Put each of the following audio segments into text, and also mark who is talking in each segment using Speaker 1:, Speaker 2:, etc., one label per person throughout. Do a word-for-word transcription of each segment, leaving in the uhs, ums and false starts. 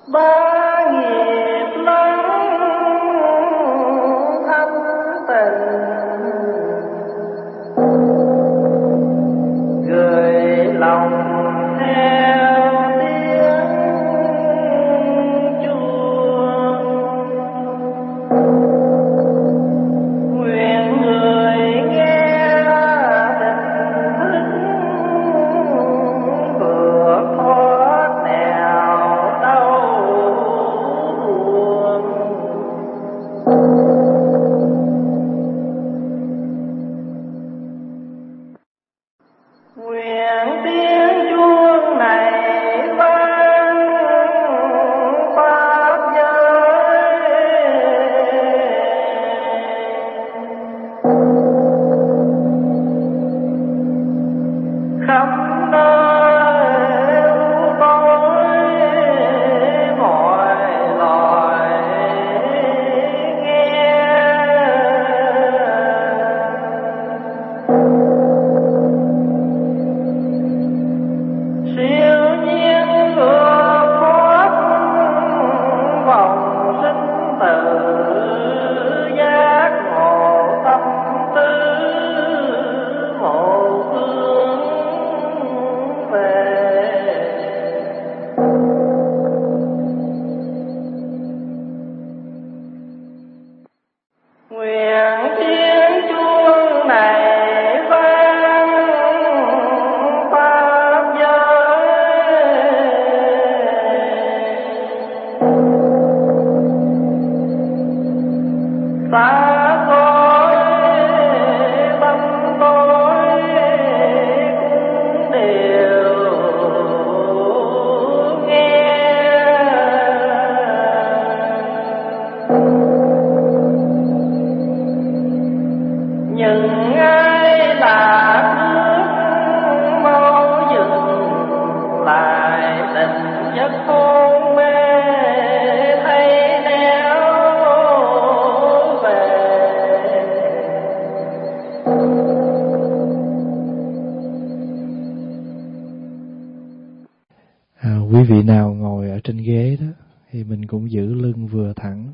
Speaker 1: Quý vị nào ngồi ở trên ghế đó thì mình cũng giữ lưng vừa thẳng,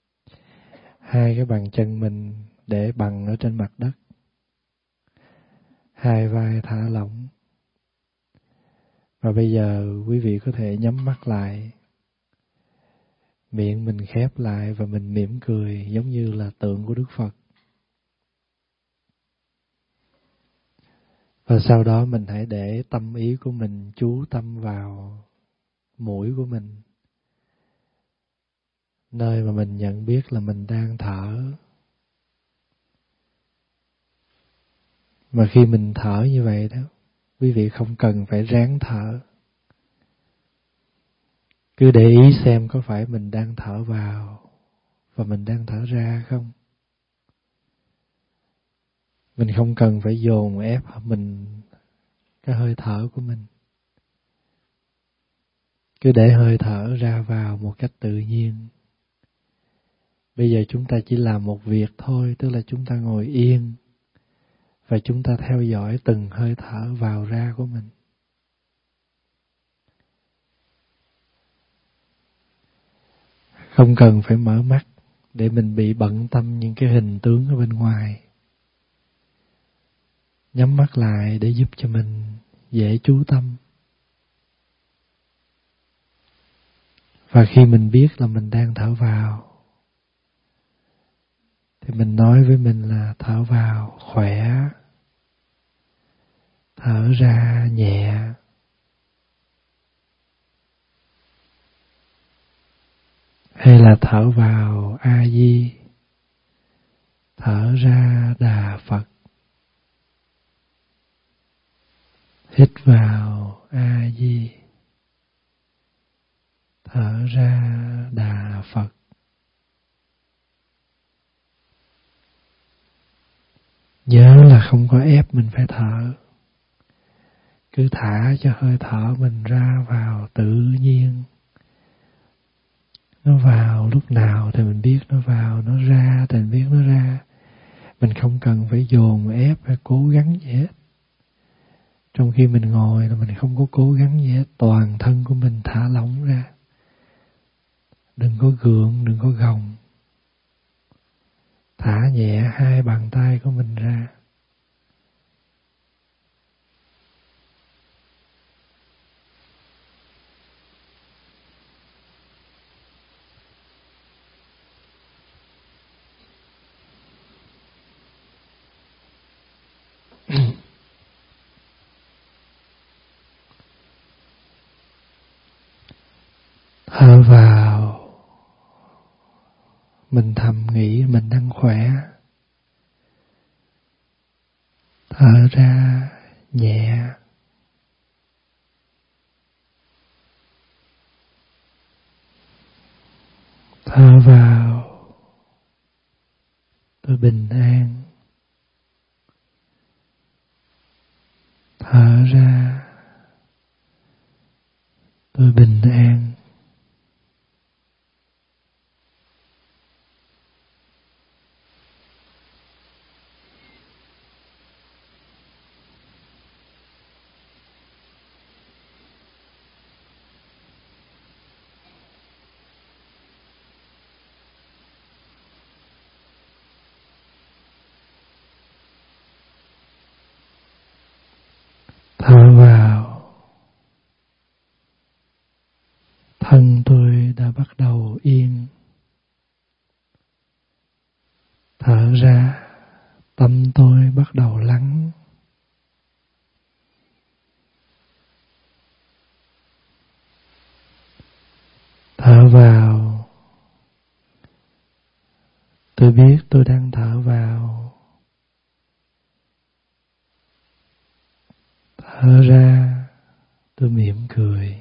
Speaker 1: hai cái bàn chân mình để bằng ở trên mặt đất, hai vai thả lỏng. Và bây giờ quý vị có thể nhắm mắt lại, miệng mình khép lại và mình mỉm cười giống như là tượng của Đức Phật. Và sau đó mình hãy để tâm ý của mình chú tâm vào mũi của mình, nơi mà mình nhận biết là mình đang thở. Mà khi mình thở như vậy đó, quý vị không cần phải ráng thở. Cứ để ý xem có phải mình đang thở vào và mình đang thở ra không. Mình không cần phải dồn ép mình cái hơi thở của mình. Cứ để hơi thở ra vào một cách tự nhiên. Bây giờ chúng ta chỉ làm một việc thôi, tức là chúng ta ngồi yên và chúng ta theo dõi từng hơi thở vào ra của mình. Không cần phải mở mắt để mình bị bận tâm những cái hình tướng ở bên ngoài. Nhắm mắt lại để giúp cho mình dễ chú tâm. Và khi mình biết là mình đang thở vào, thì mình nói với mình là thở vào khỏe, thở ra nhẹ. Hay là thở vào A Di, thở ra Đà Phật. Hít vào A Di, thở ra Đà Phật. Nhớ là không có ép mình phải thở. Cứ thả cho hơi thở mình ra vào tự nhiên. Nó vào lúc nào thì mình biết nó vào, nó ra thì mình biết nó ra. Mình không cần phải dồn ép hay cố gắng gì hết. Trong khi mình ngồi là mình không có cố gắng gì hết, toàn thân của mình thả lỏng ra. đừng có gượng, đừng có gồng. Thả nhẹ hai bàn tay của mình ra. Thở vào, mình thầm nghĩ mình đang khỏe. Thở ra nhẹ. Thở vào, tôi bình an. Thở ra, tôi bình an. Thở vào, thân tôi đã bắt đầu yên. Thở ra, tâm tôi bắt đầu lắng. Thở vào, tôi biết tôi đang thở vào. Thở ra, tôi mỉm cười.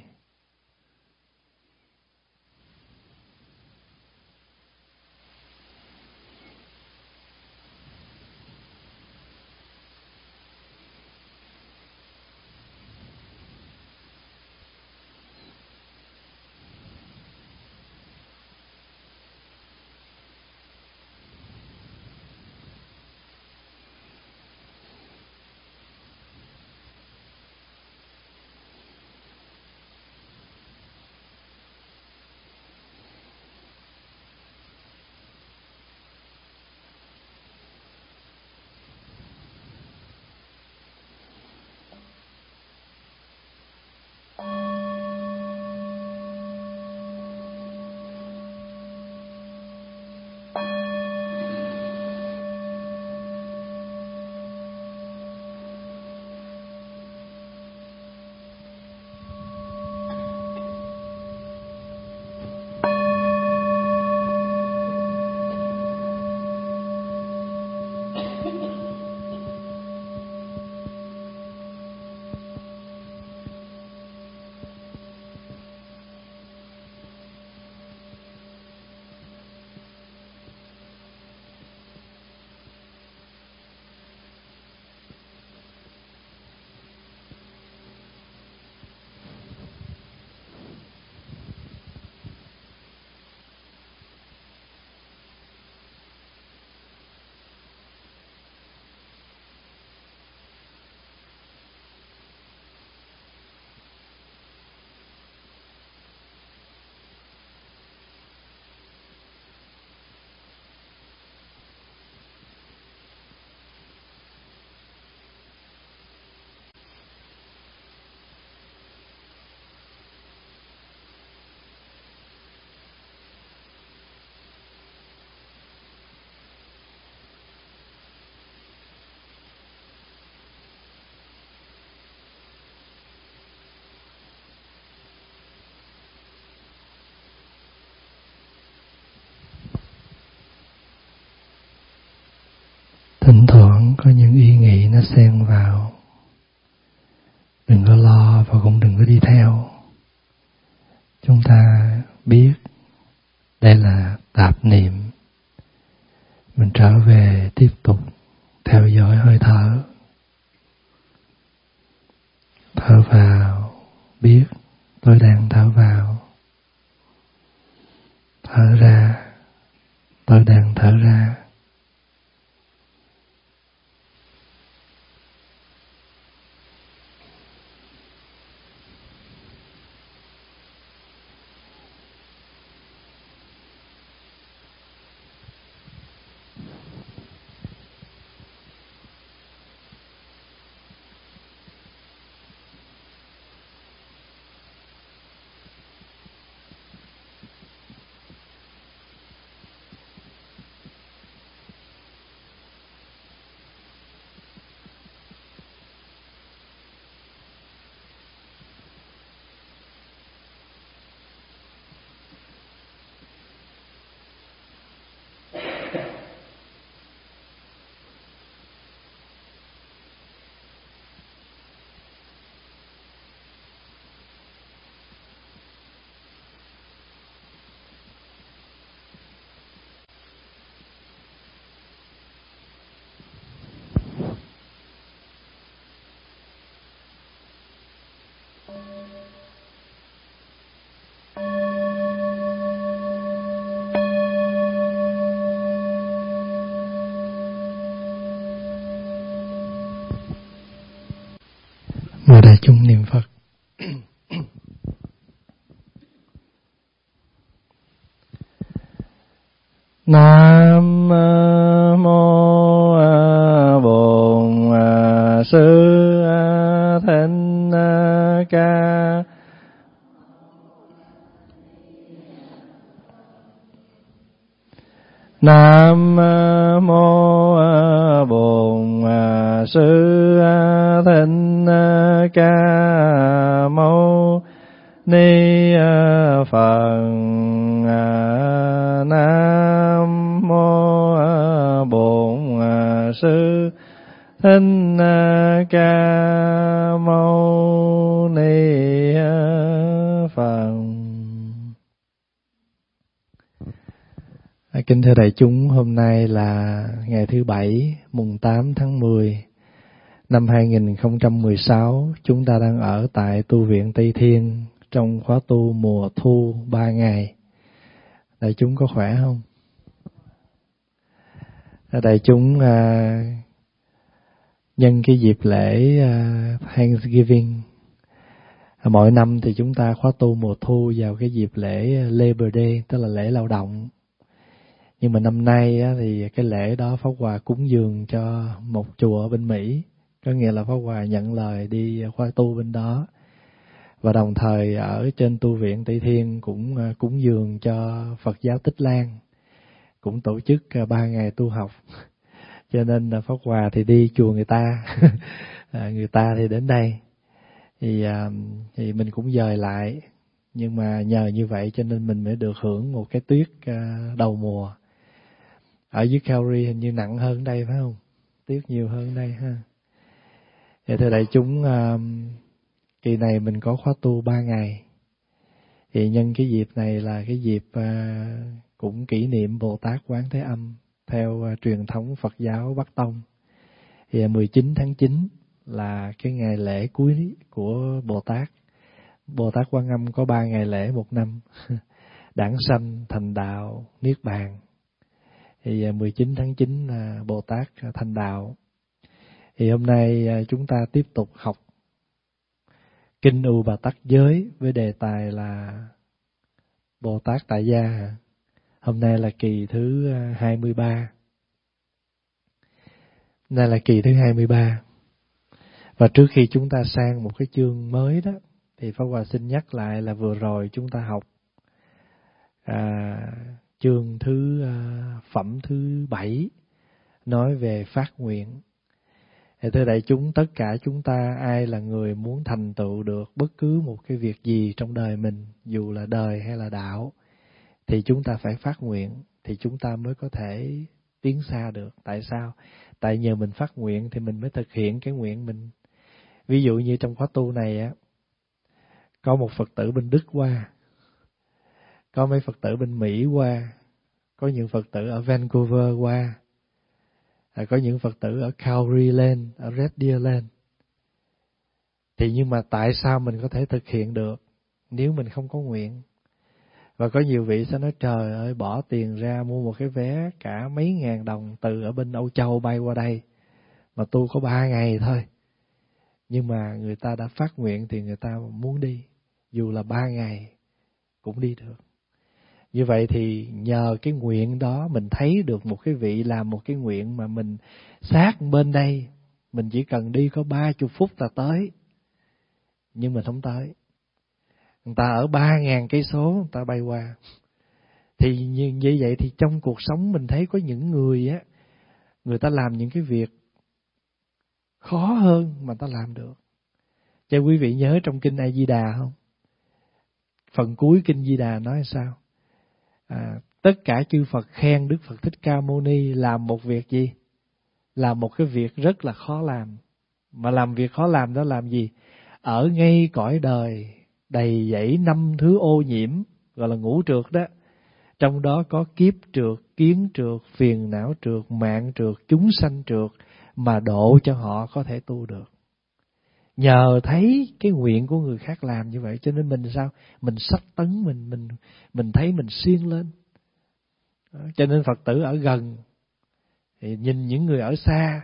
Speaker 1: Thỉnh thoảng có những ý nghĩ nó xen vào. Đừng có lo và cũng đừng có đi theo. Chúng ta biết đây là tạp niệm. Mình trở về tiếp tục theo dõi hơi thở. Thở vào, biết tôi đang thở vào. Thở ra, tôi đang thở ra. Nam mô Bổn Sư Thích Ca. Nam mô Bổn Sư Thích Ca Mâu Ni Phật. Nam mô Bổn Sư Thích Ca Mâu Ni Phật. Kính thưa đại chúng, hôm nay là ngày thứ Bảy, mùng tám tháng mười năm hai nghìn không trăm mười sáu. Chúng ta đang ở tại tu viện Tây Thiên trong khóa tu mùa thu ba ngày. Đại chúng có khỏe không? Đại chúng à, nhân cái dịp lễ à, Thanksgiving, à, mỗi năm thì chúng ta khóa tu mùa thu vào cái dịp lễ Labor Day, tức là lễ lao động. Nhưng mà năm nay á, thì cái lễ đó Pháp Hòa cúng dường cho một chùa ở bên Mỹ, có nghĩa là Pháp Hòa nhận lời đi khóa tu bên đó. Và đồng thời ở trên tu viện Tây Thiên cũng cúng dường cho Phật giáo Tích Lan, cũng tổ chức ba ngày tu học. Cho nên Pháp Hòa thì đi chùa người ta, người ta thì đến đây, thì thì mình cũng dời lại. Nhưng mà nhờ như vậy cho nên mình mới được hưởng một cái tuyết đầu mùa. Ở dưới Calgary hình như nặng hơn đây phải không? Tuyết nhiều hơn đây ha. Thì thưa đại chúng, kỳ này mình có khóa tu ba ngày. Thì nhân cái dịp này là cái dịp cũng kỷ niệm Bồ Tát Quán Thế Âm theo truyền thống Phật giáo Bắc Tông. Thì mười chín tháng chín là cái ngày lễ cuối của Bồ Tát. Bồ Tát Quan Âm có ba ngày lễ một năm: đản sanh, thành đạo, niết bàn. Thì mười chín tháng chín là Bồ Tát thành đạo. Thì hôm nay chúng ta tiếp tục học Kinh U Bà Tắc Giới với đề tài là Bồ Tát Tại Gia. Hôm nay là kỳ thứ hai mươi ba. Đây là kỳ thứ hai mươi ba. Và trước khi chúng ta sang một cái chương mới đó, thì Pháp Hòa xin nhắc lại là vừa rồi chúng ta học à, chương thứ à, phẩm thứ bảy, nói về phát nguyện. Thì thưa đại chúng, tất cả chúng ta ai là người muốn thành tựu được bất cứ một cái việc gì trong đời mình, dù là đời hay là đạo, thì chúng ta phải phát nguyện, thì chúng ta mới có thể tiến xa được. Tại sao? Tại nhờ mình phát nguyện thì mình mới thực hiện cái nguyện mình. Ví dụ như trong khóa tu này á, có một Phật tử bên Đức qua, có mấy Phật tử bên Mỹ qua, có những Phật tử ở Vancouver qua, à, có những Phật tử ở Calgary lên, ở Red Deer lên. Thì nhưng mà tại sao mình có thể thực hiện được nếu mình không có nguyện? Và có nhiều vị sẽ nói trời ơi, bỏ tiền ra mua một cái vé cả mấy ngàn đồng từ ở bên Âu Châu bay qua đây, mà tu có ba ngày thôi. Nhưng mà người ta đã phát nguyện thì người ta muốn đi, dù là ba ngày cũng đi được. Như vậy thì nhờ cái nguyện đó mình thấy được một cái vị làm một cái nguyện mà mình sát bên đây, mình chỉ cần đi có ba chục phút là tới, nhưng mình không tới. Người ta ở ba ngàn cây số người ta bay qua. Thì như, như vậy thì trong cuộc sống mình thấy có những người á, người ta làm những cái việc khó hơn mà ta làm được. Cho quý vị nhớ trong kinh A Di Đà không? Phần cuối kinh Di Đà nói sao? À, tất cả chư Phật khen Đức Phật Thích Ca Mâu Ni làm một việc gì? Làm một cái việc rất là khó làm. Mà làm việc khó làm đó làm gì? Ở ngay cõi đời đầy dẫy năm thứ ô nhiễm, gọi là ngũ trược đó. Trong đó có kiếp trược, kiến trược, phiền não trược, mạng trược, chúng sanh trược, mà độ cho họ có thể tu được. Nhờ thấy cái nguyện của người khác làm như vậy cho nên mình sao? Mình sách tấn, mình mình mình thấy mình siêng lên. Đó, cho nên Phật tử ở gần thì nhìn những người ở xa.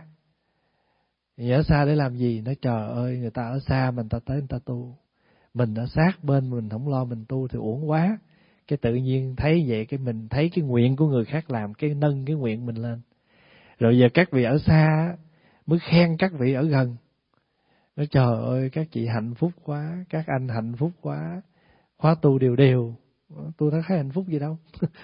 Speaker 1: Thì ở xa để làm gì? Nói trời ơi, người ta ở xa mình ta tới người ta tu. Mình ở sát bên mình không lo mình tu thì uổng quá. Cái tự nhiên thấy vậy, cái mình thấy cái nguyện của người khác làm, cái nâng cái nguyện mình lên. Rồi giờ các vị ở xa mới khen các vị ở gần. Nói trời ơi các chị hạnh phúc quá, các anh hạnh phúc quá, khóa tu đều đều. Tôi thấy hạnh phúc gì đâu.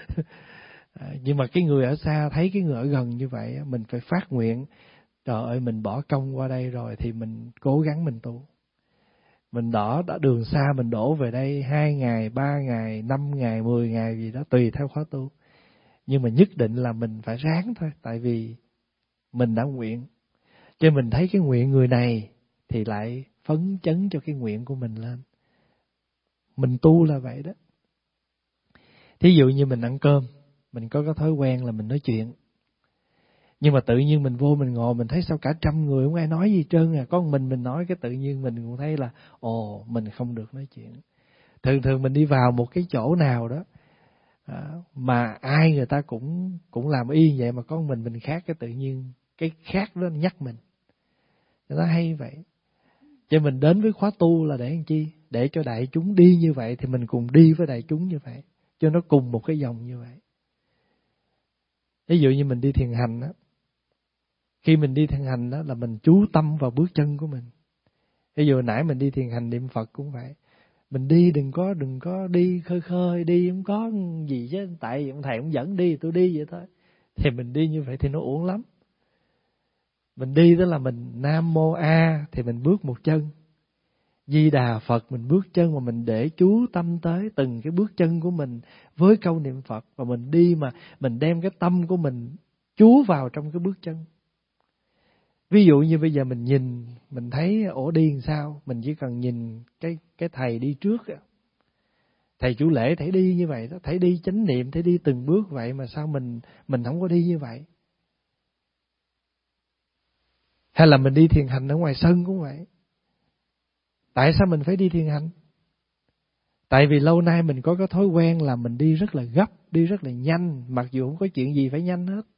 Speaker 1: Nhưng mà cái người ở xa thấy cái người ở gần như vậy, mình phải phát nguyện. Trời ơi mình bỏ công qua đây rồi thì mình cố gắng mình tu. Mình đỏ đã đường xa mình đổ về đây hai ngày, ba ngày, năm ngày, mười ngày gì đó tùy theo khóa tu. Nhưng mà nhất định là mình phải ráng thôi, tại vì mình đã nguyện. Cho mình thấy cái nguyện người này thì lại phấn chấn cho cái nguyện của mình lên. Mình tu là vậy đó. Thí dụ như mình ăn cơm, mình có cái thói quen là mình nói chuyện. Nhưng mà tự nhiên mình vô mình ngồi mình thấy sao cả trăm người không ai nói gì trơn à, có một mình mình nói, cái tự nhiên mình cũng thấy là ồ mình không được nói chuyện. Thường thường mình đi vào một cái chỗ nào đó à, mà ai người ta cũng cũng làm y vậy mà có một mình mình khác, cái tự nhiên cái khác đó nhắc mình. Nó hay vậy. Cho mình đến với khóa tu là để làm chi? Để cho đại chúng đi như vậy thì mình cùng đi với đại chúng như vậy, cho nó cùng một cái dòng như vậy. Ví dụ như mình đi thiền hành á, khi mình đi thiền hành đó là mình chú tâm vào bước chân của mình. Ví dụ nãy mình đi thiền hành niệm Phật cũng vậy. Mình đi đừng có đừng có đi khơi khơi, đi không có gì chứ, tại ông thầy ông dẫn đi tôi đi vậy thôi. Thì mình đi như vậy thì nó uổng lắm. Mình đi đó là mình Nam Mô A thì mình bước một chân, Di Đà Phật mình bước chân, mà mình để chú tâm tới từng cái bước chân của mình với câu niệm Phật. Và mình đi mà mình đem cái tâm của mình chú vào trong cái bước chân. Ví dụ như bây giờ mình nhìn, mình thấy ổ đi làm sao, mình chỉ cần nhìn cái cái thầy đi trước, thầy chủ lễ thầy đi như vậy đó, thầy đi chánh niệm, thầy đi từng bước vậy mà sao mình mình không có đi như vậy? Hay là mình đi thiền hành ở ngoài sân cũng vậy. Tại sao mình phải đi thiền hành? Tại vì lâu nay mình có cái thói quen là mình đi rất là gấp, đi rất là nhanh, mặc dù không có chuyện gì phải nhanh hết.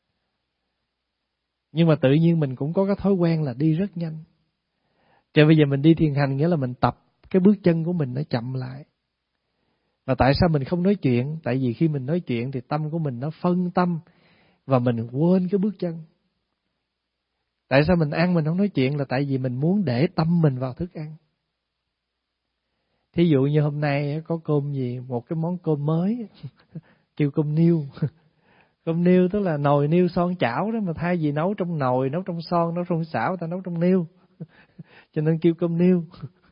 Speaker 1: Nhưng mà tự nhiên mình cũng có cái thói quen là đi rất nhanh. Cho bây giờ mình đi thiền hành nghĩa là mình tập cái bước chân của mình nó chậm lại. Và tại sao mình không nói chuyện? Tại vì khi mình nói chuyện thì tâm của mình nó phân tâm và mình quên cái bước chân. Tại sao mình ăn mình không nói chuyện? Là tại vì mình muốn để tâm mình vào thức ăn. Thí dụ như hôm nay có cơm gì, một cái món cơm mới, kêu cơm niêu. Cơm niêu tức là nồi niêu son chảo đó, mà thay vì nấu trong nồi, nấu trong son, nấu trong chảo, ta nấu trong niêu. Cho nên kêu cơm niêu.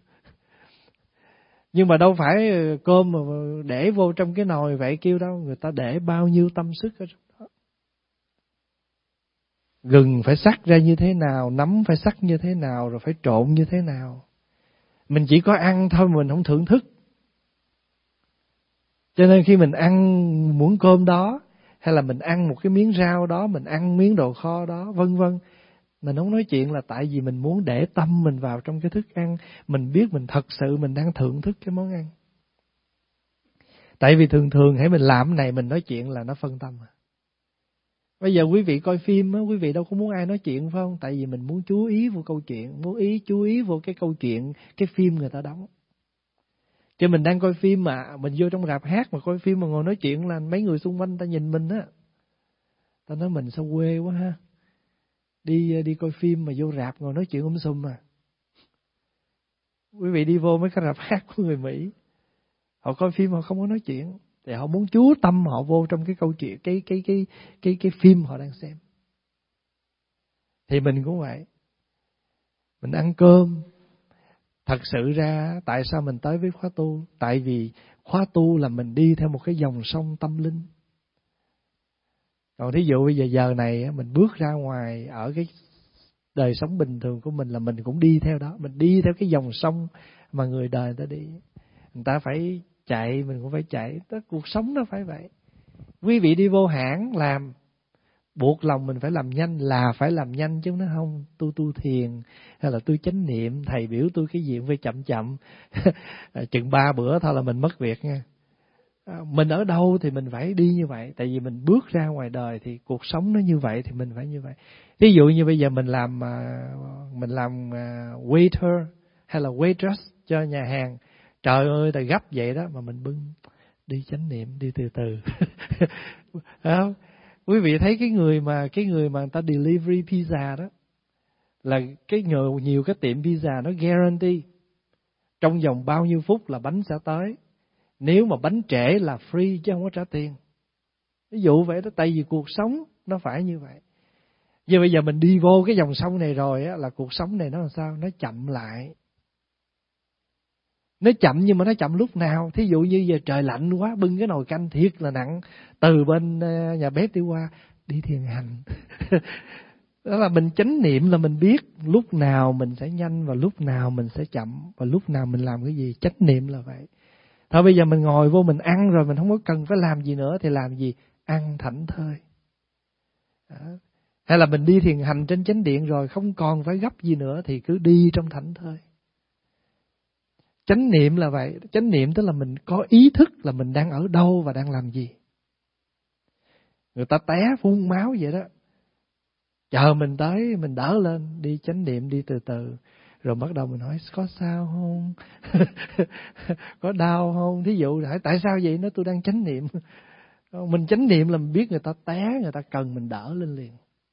Speaker 1: Nhưng mà đâu phải cơm mà để vô trong cái nồi vậy kêu đâu, người ta để bao nhiêu tâm sức ở trong đó. Gừng phải sắc ra như thế nào, nấm phải sắc như thế nào, rồi phải trộn như thế nào. Mình chỉ có ăn thôi, mình không thưởng thức. Cho nên khi mình ăn muỗng cơm đó, hay là mình ăn một cái miếng rau đó, mình ăn miếng đồ kho đó, vân vân, mình không nói chuyện là tại vì mình muốn để tâm mình vào trong cái thức ăn, mình biết mình thật sự mình đang thưởng thức cái món ăn. Tại vì thường thường hãy mình làm cái này mình nói chuyện là nó phân tâm. Bây giờ quý vị coi phim á, quý vị đâu có muốn ai nói chuyện phải không? Tại vì mình muốn chú ý vào câu chuyện, muốn ý chú ý vào cái câu chuyện, cái phim người ta đóng. Chứ mình đang coi phim mà mình vô trong rạp hát mà coi phim mà ngồi nói chuyện là mấy người xung quanh ta nhìn mình á, ta nói mình sao quê quá ha. Đi đi coi phim mà vô rạp ngồi nói chuyện um sùm mà. Quý vị đi vô mấy cái rạp hát của người Mỹ, họ coi phim họ không có nói chuyện, thì họ muốn chú tâm họ vô trong cái câu chuyện, cái cái cái cái cái phim họ đang xem. Thì mình cũng vậy. Mình ăn cơm, thật sự ra tại sao mình tới với khóa tu? Tại vì khóa tu là mình đi theo một cái dòng sông tâm linh. Còn thí dụ bây giờ giờ này mình bước ra ngoài ở cái đời sống bình thường của mình là mình cũng đi theo đó, mình đi theo cái dòng sông mà người đời người ta đi. Người ta phải chạy mình cũng phải chạy, đó, cuộc sống nó phải vậy. Quý vị đi vô hãng làm, buộc lòng mình phải làm nhanh là phải làm nhanh, chứ nó không tu tu thiền hay là tôi chánh niệm, thầy biểu tôi cái gì cũng phải chậm chậm. Chừng ba bữa thôi là mình mất việc nha. Mình ở đâu thì mình phải đi như vậy, tại vì mình bước ra ngoài đời thì cuộc sống nó như vậy thì mình phải như vậy. Ví dụ như bây giờ mình làm mình làm waiter hay là waitress cho nhà hàng, trời ơi ta gấp vậy đó mà mình bưng đi chánh niệm, đi từ từ. Không? Quý vị thấy cái người mà cái người mà người ta delivery pizza đó, là cái nhiều, nhiều cái tiệm pizza nó guarantee trong vòng bao nhiêu phút là bánh sẽ tới. Nếu mà bánh trễ là free chứ không có trả tiền. Ví dụ vậy đó, tại vì cuộc sống nó phải như vậy. Giờ bây giờ mình đi vô cái dòng sông này rồi á, là cuộc sống này nó làm sao? Nó chậm lại. Nó chậm nhưng mà nó chậm lúc nào? Thí dụ như giờ trời lạnh quá, bưng cái nồi canh thiệt là nặng, từ bên nhà bếp đi qua, đi thiền hành. Đó là mình chánh niệm, là mình biết lúc nào mình sẽ nhanh và lúc nào mình sẽ chậm, và lúc nào mình làm cái gì. Chánh niệm là vậy. Thôi bây giờ mình ngồi vô mình ăn rồi, mình không có cần phải làm gì nữa, thì làm gì? Ăn thảnh thơi. Đó. Hay là mình đi thiền hành trên chánh điện rồi, không còn phải gấp gì nữa, thì cứ đi trong thảnh thơi. Chánh niệm là vậy. Chánh niệm tức là mình có ý thức là mình đang ở đâu và đang làm gì. Người ta té phun máu vậy đó, chờ mình tới, mình đỡ lên, đi chánh niệm, đi từ từ. Rồi bắt đầu mình hỏi có sao không? Có đau không? Thí dụ hỏi tại sao vậy? Nó tôi đang chánh niệm. Mình chánh niệm là mình biết người ta té, người ta cần mình đỡ lên liền.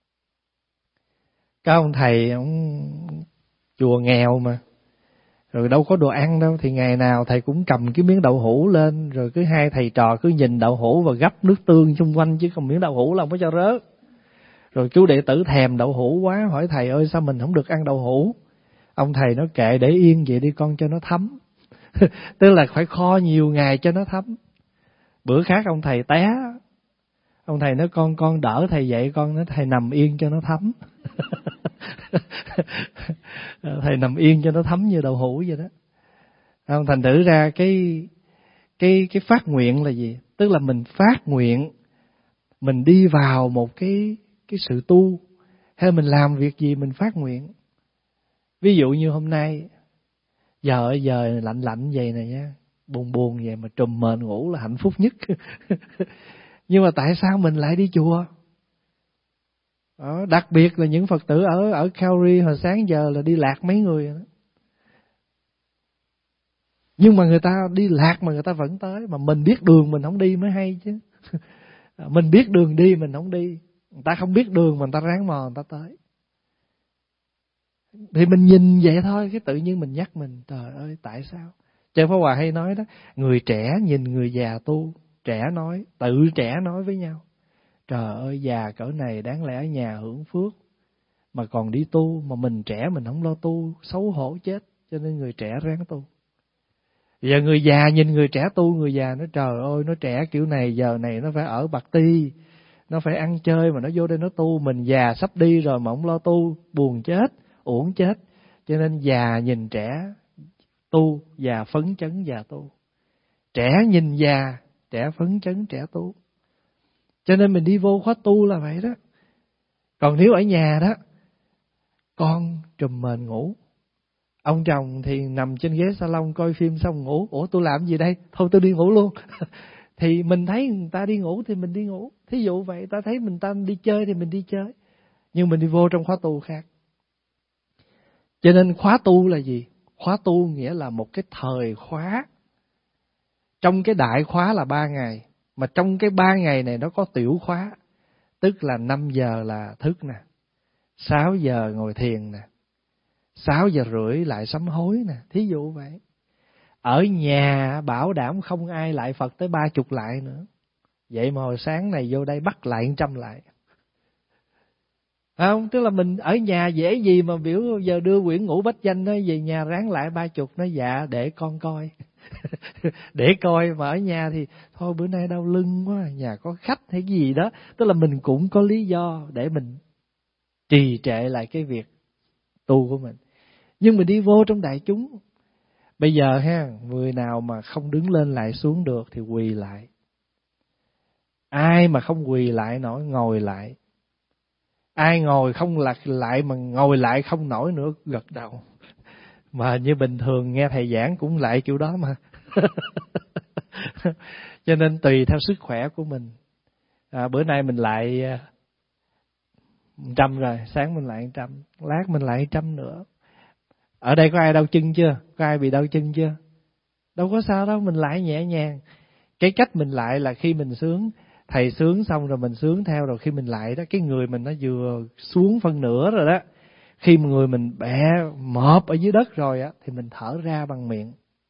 Speaker 1: Các ông thầy, ông chùa nghèo mà, rồi đâu có đồ ăn đâu, thì ngày nào thầy cũng cầm cái miếng đậu hũ lên, rồi cứ hai thầy trò cứ nhìn đậu hũ và gắp nước tương xung quanh, chứ còn miếng đậu hũ là không có cho rớt. Rồi cứu đệ tử thèm đậu hũ quá, hỏi thầy ơi sao mình không được ăn đậu hũ? Ông thầy nói kệ để yên vậy đi con cho nó thấm. Tức là phải kho nhiều ngày cho nó thấm. Bữa khác ông thầy té, ông thầy nói con con đỡ thầy dậy, con nói thầy nằm yên cho nó thấm. Thầy nằm yên cho nó thấm như đậu hũ vậy đó. Ông thành thử ra cái cái cái phát nguyện là gì? Tức là mình phát nguyện, mình đi vào một cái cái sự tu, hay mình làm việc gì mình phát nguyện. Ví dụ như hôm nay giờ giờ lạnh lạnh vậy này nha, buồn buồn vậy mà trùm mền ngủ là hạnh phúc nhất. Nhưng mà tại sao mình lại đi chùa? Đó, đặc biệt là những Phật tử ở ở Calgary hồi sáng giờ là đi lạc mấy người đó. Nhưng mà người ta đi lạc mà người ta vẫn tới, mà mình biết đường mình không đi mới hay chứ. Mình biết đường đi mình không đi, người ta không biết đường mà người ta ráng mò người ta tới. Thì mình nhìn vậy thôi, cái tự nhiên mình nhắc mình, trời ơi tại sao? Trần Pháp Hòa hay nói đó, người trẻ nhìn người già tu, trẻ nói, tự trẻ nói với nhau. Trời ơi già cỡ này đáng lẽ ở nhà hưởng phước, mà còn đi tu, mà mình trẻ mình không lo tu, xấu hổ chết, cho nên người trẻ ráng tu. Giờ người già nhìn người trẻ tu, người già nói trời ơi nó trẻ kiểu này, giờ này nó phải ở Bạc Ti, nó phải ăn chơi mà nó vô đây nó tu, mình già sắp đi rồi mà không lo tu, buồn chết, uổng chết. Cho nên già nhìn trẻ tu, già phấn chấn già tu. Trẻ nhìn già, trẻ phấn chấn trẻ tu. Cho nên mình đi vô khóa tu là vậy đó. Còn nếu ở nhà đó, con trùm mền ngủ, ông chồng thì nằm trên ghế salon coi phim xong ngủ. Ủa tôi làm gì đây? Thôi tôi đi ngủ luôn. Thì mình thấy người ta đi ngủ thì mình đi ngủ. Thí dụ vậy, ta thấy mình ta đi chơi thì mình đi chơi. Nhưng mình đi vô trong khóa tu khác. Cho nên khóa tu là gì? Khóa tu nghĩa là một cái thời khóa. Trong cái đại khóa là ba ngày. Mà trong cái ba ngày này nó có tiểu khóa. Tức là năm giờ là thức nè, sáu giờ ngồi thiền nè, sáu giờ rưỡi lại sám hối nè, thí dụ vậy. Ở nhà bảo đảm không ai lại Phật tới ba chục lại nữa. Vậy mà hồi sáng này vô đây bắt lại trăm lại. Không, tức là mình ở nhà dễ gì mà biểu giờ đưa quyển ngũ bách danh nó về nhà ráng lại ba chục, nó dạ để con coi. Để coi, mà ở nhà thì thôi bữa nay đau lưng quá, nhà có khách hay gì đó. Tức là mình cũng có lý do để mình trì trệ lại cái việc tu của mình. Nhưng mình đi vô trong đại chúng, bây giờ ha, người nào mà không đứng lên lại xuống được thì quỳ lại. Ai mà không quỳ lại nổi ngồi lại. Ai ngồi không lạc lại mà ngồi lại không nổi nữa gật đầu. Mà như bình thường nghe thầy giảng cũng lại kiểu đó mà. Cho nên tùy theo sức khỏe của mình. À, bữa nay mình lại trăm rồi, sáng mình lại trăm, lát mình lại trăm nữa. Ở đây có ai đau chân chưa? Có ai bị đau chân chưa? Đâu có sao đâu, mình lại nhẹ nhàng. Cái cách mình lại là khi mình sướng, thầy sướng xong rồi mình sướng theo, rồi khi mình lại đó, cái người mình nó vừa xuống phân nửa rồi đó. Khi mà người mình bẹ mọp ở dưới đất rồi á, thì mình thở ra bằng miệng.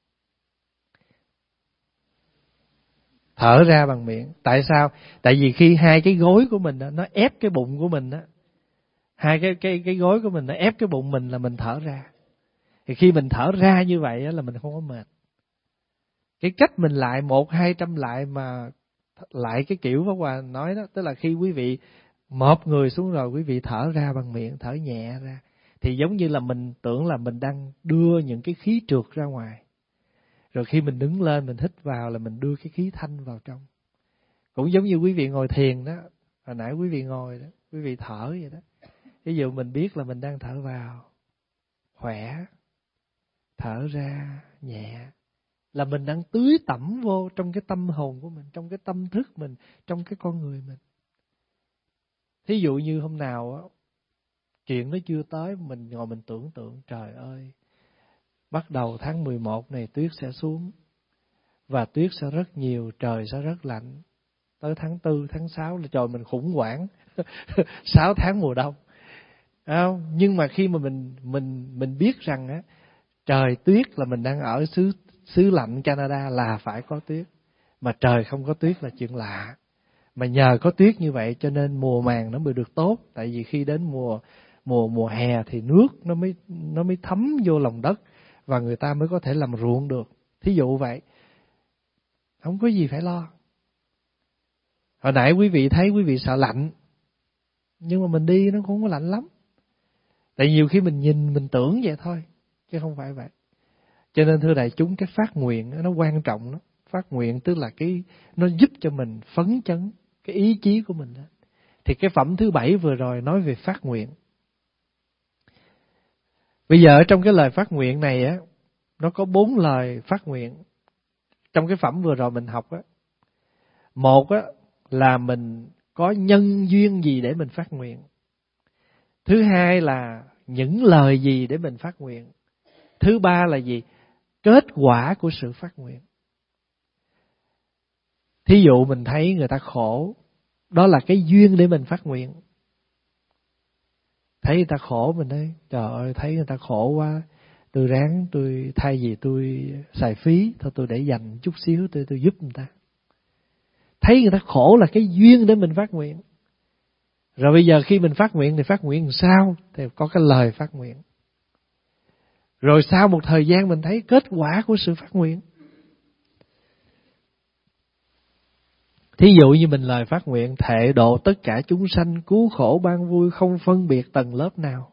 Speaker 1: Thở ra bằng miệng. Tại sao? Tại vì khi hai cái gối của mình đó, nó ép cái bụng của mình đó, hai cái cái cái gối của mình nó ép cái bụng mình là mình thở ra. Thì khi mình thở ra như vậy đó, là mình không có mệt. Cái cách mình lại một hai trăm lại mà lại cái kiểu Pháp Hòa nói đó, tức là khi quý vị mọp người xuống rồi, quý vị thở ra bằng miệng, thở nhẹ ra, thì giống như là mình tưởng là mình đang đưa những cái khí trượt ra ngoài. Rồi khi mình đứng lên mình hít vào là mình đưa cái khí thanh vào trong. Cũng giống như quý vị ngồi thiền đó, hồi nãy quý vị ngồi đó, quý vị thở vậy đó. Ví dụ mình biết là mình đang thở vào khỏe, thở ra nhẹ, là mình đang tưới tẩm vô trong cái tâm hồn của mình, trong cái tâm thức mình, trong cái con người mình. Thí dụ như hôm nào á, chuyện nó chưa tới, mình ngồi mình tưởng tượng, trời ơi, bắt đầu tháng mười một này tuyết sẽ xuống, và tuyết sẽ rất nhiều, trời sẽ rất lạnh. Tới tháng tư, tháng sáu là trời mình khủng hoảng, sáu tháng mùa đông. Không? Nhưng mà khi mà mình mình mình biết rằng á, trời tuyết là mình đang ở xứ xứ lạnh Canada là phải có tuyết, mà trời không có tuyết là chuyện lạ. Mà nhờ có tuyết như vậy cho nên mùa màng nó mới được tốt, tại vì khi đến mùa mùa mùa hè thì nước nó mới nó mới thấm vô lòng đất và người ta mới có thể làm ruộng được. Thí dụ vậy. Không có gì phải lo. Hồi nãy quý vị thấy quý vị sợ lạnh, nhưng mà mình đi nó cũng không có lạnh lắm. Tại nhiều khi mình nhìn mình tưởng vậy thôi, chứ không phải vậy. Cho nên thưa đại chúng, cái phát nguyện nó quan trọng lắm. Phát nguyện tức là cái nó giúp cho mình phấn chấn cái ý chí của mình đó. Thì cái phẩm thứ bảy vừa rồi nói về phát nguyện. Bây giờ ở trong cái lời phát nguyện này á, nó có bốn lời phát nguyện. Trong cái phẩm vừa rồi mình học á, một á là mình có nhân duyên gì để mình phát nguyện. Thứ hai là những lời gì để mình phát nguyện. Thứ ba là gì? Kết quả của sự phát nguyện. Thí dụ mình thấy người ta khổ, đó là cái duyên để mình phát nguyện. Thấy người ta khổ mình nói, trời ơi thấy người ta khổ quá, tôi ráng tôi thay vì tôi xài phí, thôi tôi để dành chút xíu tôi tôi giúp người ta. Thấy người ta khổ là cái duyên để mình phát nguyện. Rồi bây giờ khi mình phát nguyện thì phát nguyện làm sao? Thì có cái lời phát nguyện. Rồi sau một thời gian mình thấy kết quả của sự phát nguyện. Thí dụ như mình lời phát nguyện thệ độ tất cả chúng sanh, cứu khổ ban vui, không phân biệt tầng lớp nào.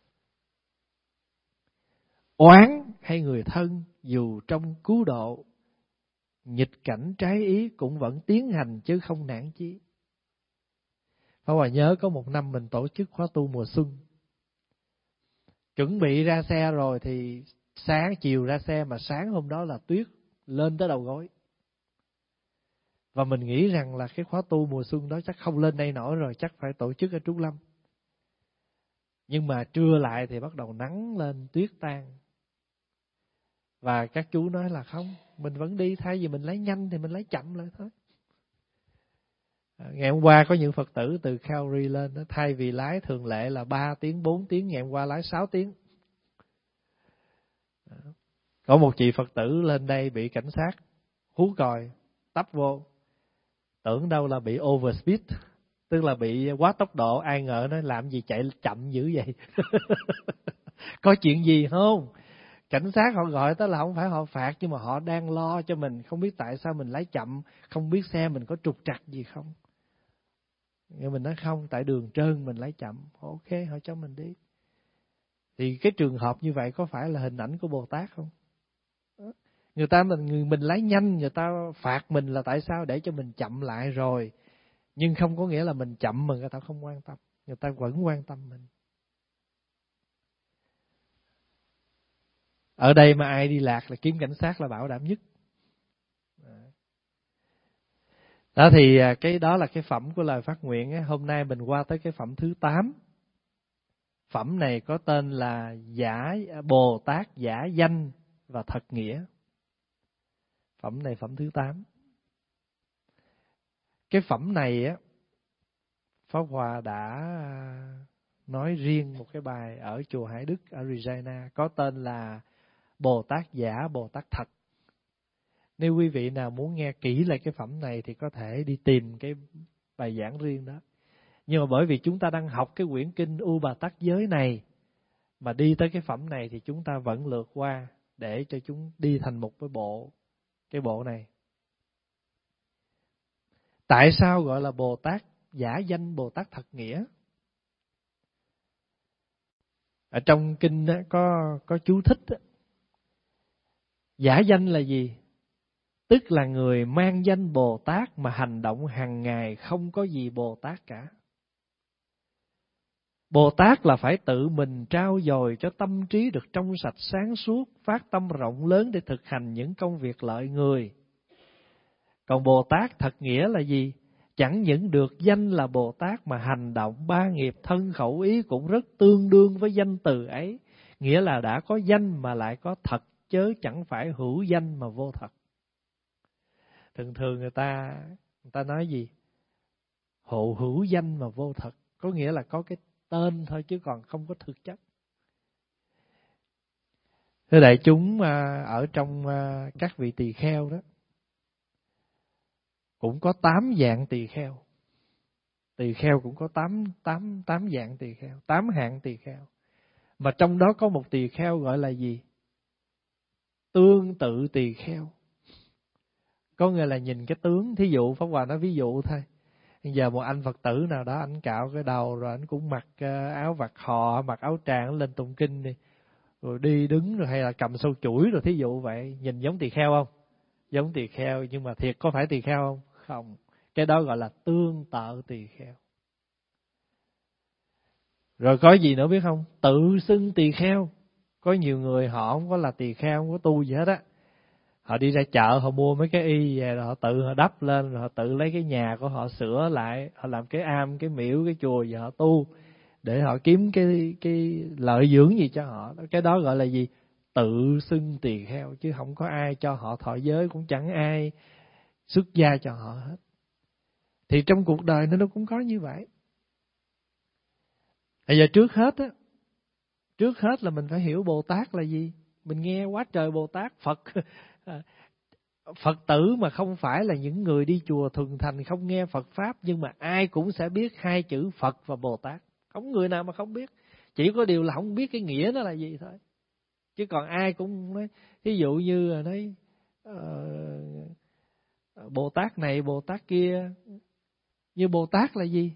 Speaker 1: Oán hay người thân dù trong cứu độ, nghịch cảnh trái ý cũng vẫn tiến hành chứ không nản chí. Pháp Hòa nhớ có một năm mình tổ chức khóa tu mùa xuân. Chuẩn bị ra xe rồi thì sáng chiều ra xe, mà sáng hôm đó là tuyết lên tới đầu gối. Và mình nghĩ rằng là cái khóa tu mùa xuân đó chắc không lên đây nổi rồi, chắc phải tổ chức ở Trúc Lâm. Nhưng mà trưa lại thì bắt đầu nắng lên, tuyết tan. Và các chú nói là không, mình vẫn đi, thay vì mình lấy nhanh thì mình lấy chậm lại thôi. Ngày hôm qua có những Phật tử từ Calgary lên, thay vì lái thường lệ là ba tiếng, bốn tiếng, ngày hôm qua lái sáu tiếng. Có một chị Phật tử lên đây bị cảnh sát hú còi, tấp vô. Tưởng đâu là bị overspeed, tức là bị quá tốc độ, ai ngờ nó làm gì chạy chậm dữ vậy. Có chuyện gì không? Cảnh sát họ gọi tới là không phải họ phạt, nhưng mà họ đang lo cho mình, không biết tại sao mình lái chậm, không biết xe mình có trục trặc gì không. Nhưng mình nói không, tại đường trơn mình lái chậm. Ok, họ cho mình đi. Thì cái trường hợp như vậy có phải là hình ảnh của Bồ Tát không? Người ta mình người mình lái nhanh, người ta phạt mình là tại sao? Để cho mình chậm lại rồi. Nhưng không có nghĩa là mình chậm mà người ta không quan tâm. Người ta vẫn quan tâm mình. Ở đây mà ai đi lạc là kiếm cảnh sát là bảo đảm nhất. Đó thì cái đó là cái phẩm của lời phát nguyện ấy. Hôm nay mình qua tới cái phẩm thứ tám. Phẩm này có tên là giả Bồ Tát giả danh và thật nghĩa. Phẩm này phẩm thứ tám. Cái phẩm này á, Pháp Hòa đã nói riêng một cái bài ở chùa Hải Đức ở Regina, có tên là Bồ Tát Giả, Bồ Tát Thật. Nếu quý vị nào muốn nghe kỹ lại cái phẩm này thì có thể đi tìm cái bài giảng riêng đó. Nhưng mà bởi vì chúng ta đang học cái quyển kinh U Bà Tát Giới này, mà đi tới cái phẩm này thì chúng ta vẫn lượt qua để cho chúng đi thành một cái bộ, cái bộ này. Tại sao gọi là Bồ Tát giả danh, Bồ Tát thật nghĩa? Ở trong kinh đó, có có chú thích đó. Giả danh là gì? Tức là người mang danh Bồ Tát mà hành động hàng ngày không có gì Bồ Tát cả. Bồ Tát là phải tự mình trau dồi cho tâm trí được trong sạch sáng suốt, phát tâm rộng lớn để thực hành những công việc lợi người. Còn Bồ Tát thật nghĩa là gì? Chẳng những được danh là Bồ Tát mà hành động ba nghiệp thân khẩu ý cũng rất tương đương với danh từ ấy. Nghĩa là đã có danh mà lại có thật, chớ chẳng phải hữu danh mà vô thật. Thường thường người ta người ta nói gì? Hộ hữu danh mà vô thật. Có nghĩa là có cái tên thôi chứ còn không có thực chất. Thưa đại chúng, ở trong các vị tỳ kheo đó, cũng có tám dạng tỳ kheo. Tỳ kheo cũng có tám, tám, tám dạng tỳ kheo, tám hạng tỳ kheo. Mà trong đó có một tỳ kheo gọi là gì? Tương tự tỳ kheo. Có nghĩa là nhìn cái tướng, thí dụ Pháp Hòa nói ví dụ thôi. Bây giờ một anh Phật tử nào đó, anh cạo cái đầu rồi anh cũng mặc áo vạt hò, mặc áo tràng lên tụng kinh đi, rồi đi đứng rồi hay là cầm sâu chuỗi rồi thí dụ vậy, nhìn giống tỳ kheo không? Giống tỳ kheo, nhưng mà thiệt có phải tỳ kheo không? Không. Cái đó gọi là tương tự tỳ kheo. Rồi có gì nữa biết không? Tự xưng tỳ kheo. Có nhiều người họ không có là tỳ kheo, không có tu gì hết á. Họ đi ra chợ, họ mua mấy cái y về rồi họ tự họ đắp lên, rồi họ tự lấy cái nhà của họ sửa lại, họ làm cái am, cái miễu, cái chùa và họ tu để họ kiếm cái cái lợi dưỡng gì cho họ. Cái đó gọi là gì? Tự xưng tỳ kheo, chứ không có ai cho họ thọ giới, cũng chẳng ai xuất gia cho họ hết. Thì trong cuộc đời nó nó cũng có như vậy. Bây giờ trước hết á, trước hết là mình phải hiểu Bồ Tát là gì. Mình nghe quá trời Bồ Tát, Phật Phật tử mà không phải là những người đi chùa thuần thành không nghe Phật Pháp, nhưng mà ai cũng sẽ biết hai chữ Phật và Bồ Tát. Không người nào mà không biết. Chỉ có điều là không biết cái nghĩa nó là gì thôi. Chứ còn ai cũng nói, ví dụ như là nói uh, Bồ Tát này, Bồ Tát kia. Như Bồ Tát là gì?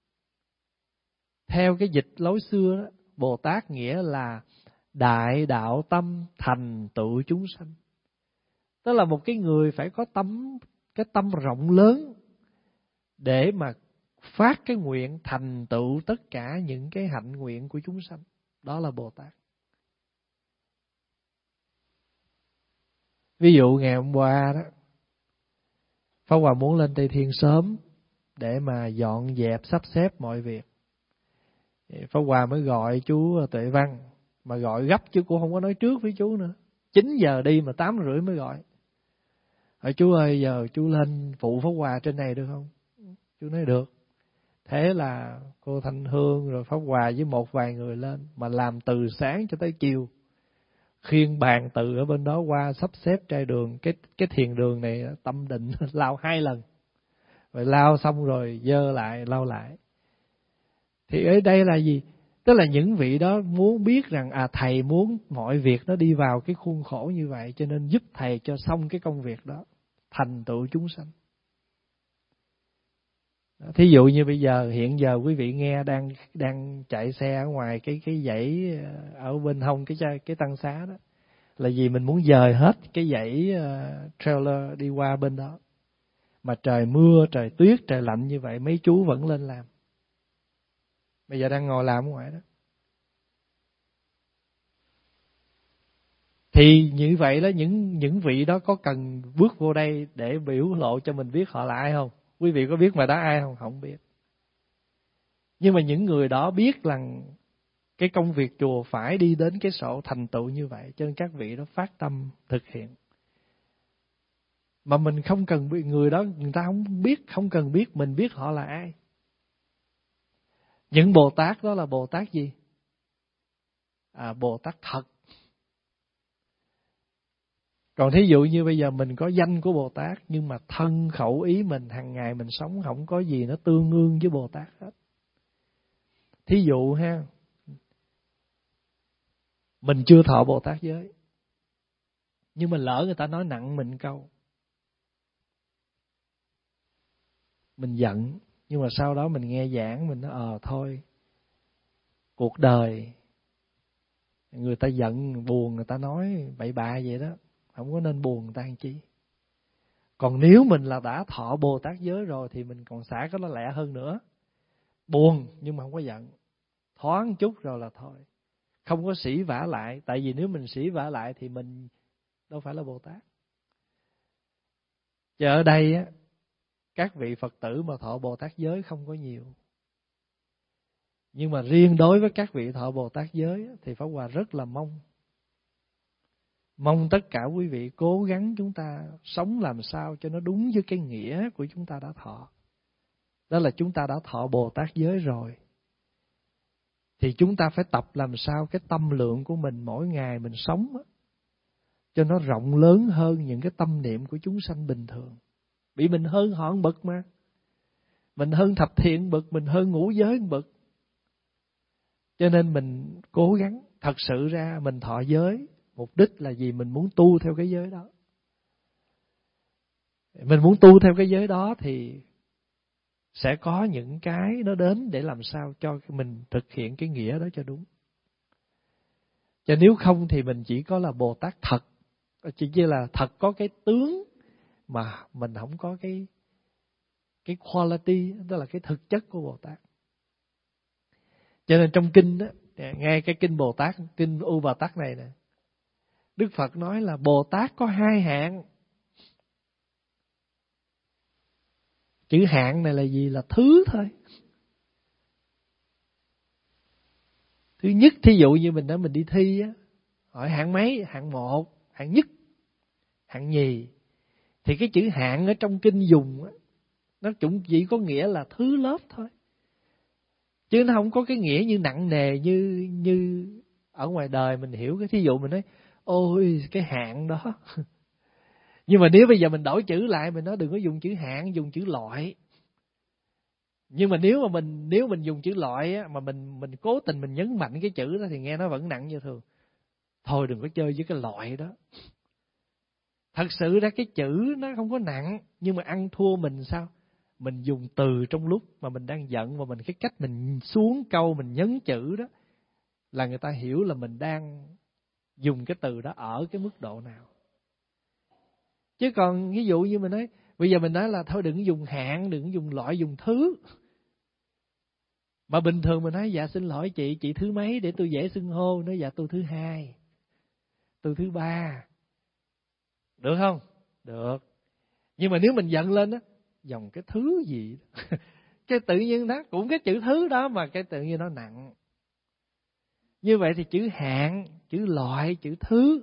Speaker 1: Theo cái dịch lối xưa đó, Bồ Tát nghĩa là đại đạo tâm thành tựu chúng sanh. Tức là một cái người phải có tâm, cái tâm rộng lớn để mà phát cái nguyện thành tựu tất cả những cái hạnh nguyện của chúng sanh. Đó là Bồ Tát. Ví dụ ngày hôm qua đó, Pháp Hòa muốn lên Tây Thiên sớm để mà dọn dẹp sắp xếp mọi việc. Pháp Hòa mới gọi chú Tuệ Văn, mà gọi gấp chứ cũng không có nói trước với chú nữa. chín giờ đi mà tám rưỡi mới gọi. Hỏi chú ơi, giờ chú lên phụ Pháp Hòa trên này được không? Chú nói được. Thế là cô Thanh Hương rồi Pháp Hòa với một vài người lên, mà làm từ sáng cho tới chiều. Khiêng bàn từ ở bên đó qua sắp xếp trai đường, cái cái thiền đường này tâm định lao hai lần. Rồi lao xong rồi dơ lại, lao lại. Thì ở đây là gì? Tức là những vị đó muốn biết rằng à thầy muốn mọi việc nó đi vào cái khuôn khổ như vậy, cho nên giúp thầy cho xong cái công việc đó, thành tựu chúng sanh. Thí dụ như bây giờ, hiện giờ quý vị nghe đang đang chạy xe ở ngoài cái cái dãy ở bên hông cái cái tăng xá đó, là vì mình muốn dời hết cái dãy uh, trailer đi qua bên đó. Mà trời mưa, trời tuyết, trời lạnh như vậy mấy chú vẫn lên làm. Bây giờ đang ngồi làm ở ngoài đó. Thì như vậy đó, những những vị đó có cần bước vô đây để biểu lộ cho mình biết họ là ai không? Quý vị có biết mà đó ai không? Không biết. Nhưng mà những người đó biết rằng cái công việc chùa phải đi đến cái sổ thành tựu như vậy, cho nên các vị đó phát tâm thực hiện. Mà mình không cần biết người đó, người ta không biết, không cần biết, mình biết họ là ai. Những Bồ Tát đó là Bồ Tát gì? À, Bồ Tát thật. Còn thí dụ như bây giờ mình có danh của Bồ Tát, nhưng mà thân khẩu ý mình hàng ngày mình sống không có gì nó tương ương với Bồ Tát hết. Thí dụ ha, mình chưa thọ Bồ Tát giới, nhưng mà lỡ người ta nói nặng mình câu, mình giận, nhưng mà sau đó mình nghe giảng, mình nói ờ thôi, cuộc đời người ta giận buồn, người ta nói bậy bạ vậy đó, không có nên buồn người ta làm chi. Còn nếu mình là đã thọ Bồ Tát giới rồi thì mình còn xả cái nó lẹ hơn nữa. Buồn nhưng mà không có giận, thoáng chút rồi là thôi, không có sỉ vả lại. Tại vì nếu mình sỉ vả lại thì mình đâu phải là Bồ Tát. Chứ ở đây á, các vị Phật tử mà thọ Bồ Tát giới không có nhiều. Nhưng mà riêng đối với các vị thọ Bồ Tát giới thì Pháp Hòa rất là mong. Mong tất cả quý vị cố gắng chúng ta sống làm sao cho nó đúng với cái nghĩa của chúng ta đã thọ. Đó là chúng ta đã thọ Bồ Tát giới rồi. Thì chúng ta phải tập làm sao cái tâm lượng của mình mỗi ngày mình sống á, cho nó rộng lớn hơn những cái tâm niệm của chúng sanh bình thường. Bị mình hơn họ một bậc mà. Mình hơn thập thiện một bậc, mình hơn ngũ giới một bậc. Cho nên mình cố gắng, thật sự ra mình thọ giới, mục đích là gì? Mình muốn tu theo cái giới đó. Mình muốn tu theo cái giới đó thì sẽ có những cái nó đến để làm sao cho mình thực hiện cái nghĩa đó cho đúng. Cho nếu không thì mình chỉ có là Bồ Tát thật, chỉ như là thật có cái tướng mà mình không có cái cái quality, đó là cái thực chất của Bồ Tát. Cho nên trong kinh đó, ngay cái kinh Bồ Tát, kinh U Bà Tát này nè, Đức Phật nói là Bồ Tát có hai hạng. Chữ hạng này là gì? Là thứ thôi. Thứ nhất, thí dụ như mình nói mình đi thi á, hỏi hạng mấy? Hạng một, hạng nhất, hạng nhì. Thì cái chữ hạng ở trong kinh dùng á, nó cũng chỉ có nghĩa là thứ lớp thôi. Chứ nó không có cái nghĩa như nặng nề như như ở ngoài đời mình hiểu. Cái thí dụ mình nói ôi cái hạng đó. Nhưng mà nếu bây giờ mình đổi chữ lại, mình nói đừng có dùng chữ hạng, dùng chữ loại. Nhưng mà nếu mà mình nếu mình dùng chữ loại á, mà mình mình cố tình mình nhấn mạnh cái chữ đó thì nghe nó vẫn nặng như thường. Thôi đừng có chơi với cái loại đó. Thật sự ra cái chữ nó không có nặng, nhưng mà ăn thua mình sao? Mình dùng từ trong lúc mà mình đang giận, mà mình cái cách mình xuống câu mình nhấn chữ đó là người ta hiểu là mình đang dùng cái từ đó ở cái mức độ nào. Chứ còn ví dụ như mình nói, bây giờ mình nói là thôi đừng dùng hạng, đừng dùng loại, dùng thứ. Mà bình thường mình nói dạ xin lỗi chị, chị thứ mấy để tôi dễ xưng hô. Nói dạ tôi thứ hai, tôi thứ ba. Được không? Được. Nhưng mà nếu mình giận lên á, dòng cái thứ gì đó. Cái tự nhiên đó, cũng cái chữ thứ đó mà cái tự nhiên nó nặng. Như vậy thì chữ hạng, chữ loại, chữ thứ.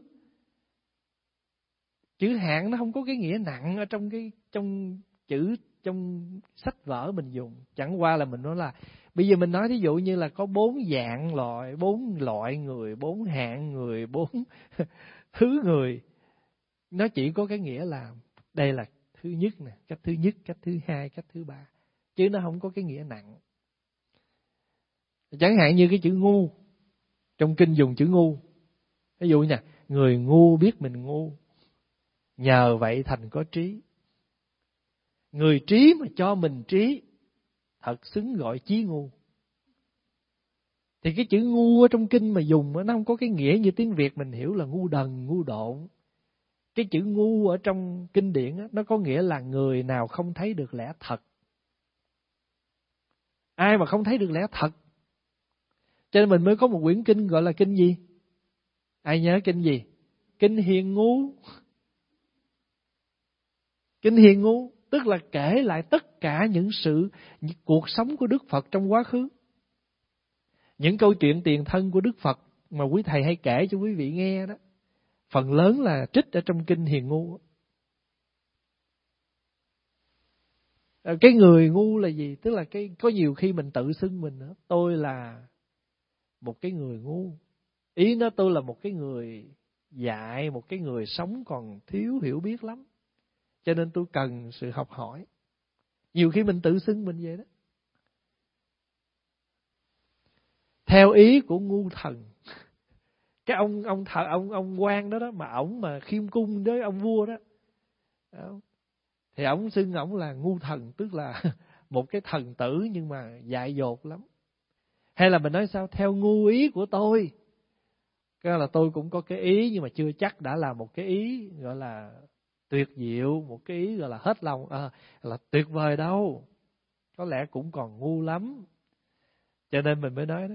Speaker 1: Chữ hạng nó không có cái nghĩa nặng ở trong cái trong chữ trong sách vở mình dùng. Chẳng qua là mình nói là bây giờ mình nói thí dụ như là có bốn dạng loại, bốn loại người, bốn hạng người, bốn thứ người. Nó chỉ có cái nghĩa là đây là thứ nhất nè, cách thứ nhất, cách thứ hai, cách thứ ba. Chứ nó không có cái nghĩa nặng. Chẳng hạn như cái chữ ngu. Trong kinh dùng chữ ngu. Ví dụ nha, người ngu biết mình ngu, nhờ vậy thành có trí. Người trí mà cho mình trí, thật xứng gọi chí ngu. Thì cái chữ ngu ở trong kinh mà dùng nó không có cái nghĩa như tiếng Việt mình hiểu là ngu đần, ngu độn. Cái chữ ngu ở trong kinh điển đó, nó có nghĩa là người nào không thấy được lẽ thật. Ai mà không thấy được lẽ thật. Cho nên mình mới có một quyển kinh gọi là kinh gì? Ai nhớ kinh gì? Kinh Hiền Ngu. Kinh Hiền Ngu tức là kể lại tất cả những sự những cuộc sống của Đức Phật trong quá khứ. Những câu chuyện tiền thân của Đức Phật mà quý thầy hay kể cho quý vị nghe đó, phần lớn là trích ở trong kinh Hiền Ngu. Cái người ngu là gì? Tức là cái có nhiều khi mình tự xưng mình nữa. Tôi là một cái người ngu. Ý nó tôi là một cái người dại, một cái người sống còn thiếu hiểu biết lắm. Cho nên tôi cần sự học hỏi. Nhiều khi mình tự xưng mình vậy đó. Theo ý của ngu thần. Cái ông ông thợ ông ông quan đó đó mà ổng mà khiêm cung với ông vua đó. Thì ổng xưng ổng là ngu thần, tức là một cái thần tử nhưng mà dại dột lắm. Hay là mình nói sao? Theo ngu ý của tôi. Cái là tôi cũng có cái ý nhưng mà chưa chắc đã là một cái ý gọi là tuyệt diệu, một cái ý gọi là hết lòng, à, là tuyệt vời đâu. Có lẽ cũng còn ngu lắm. Cho nên mình mới nói đó.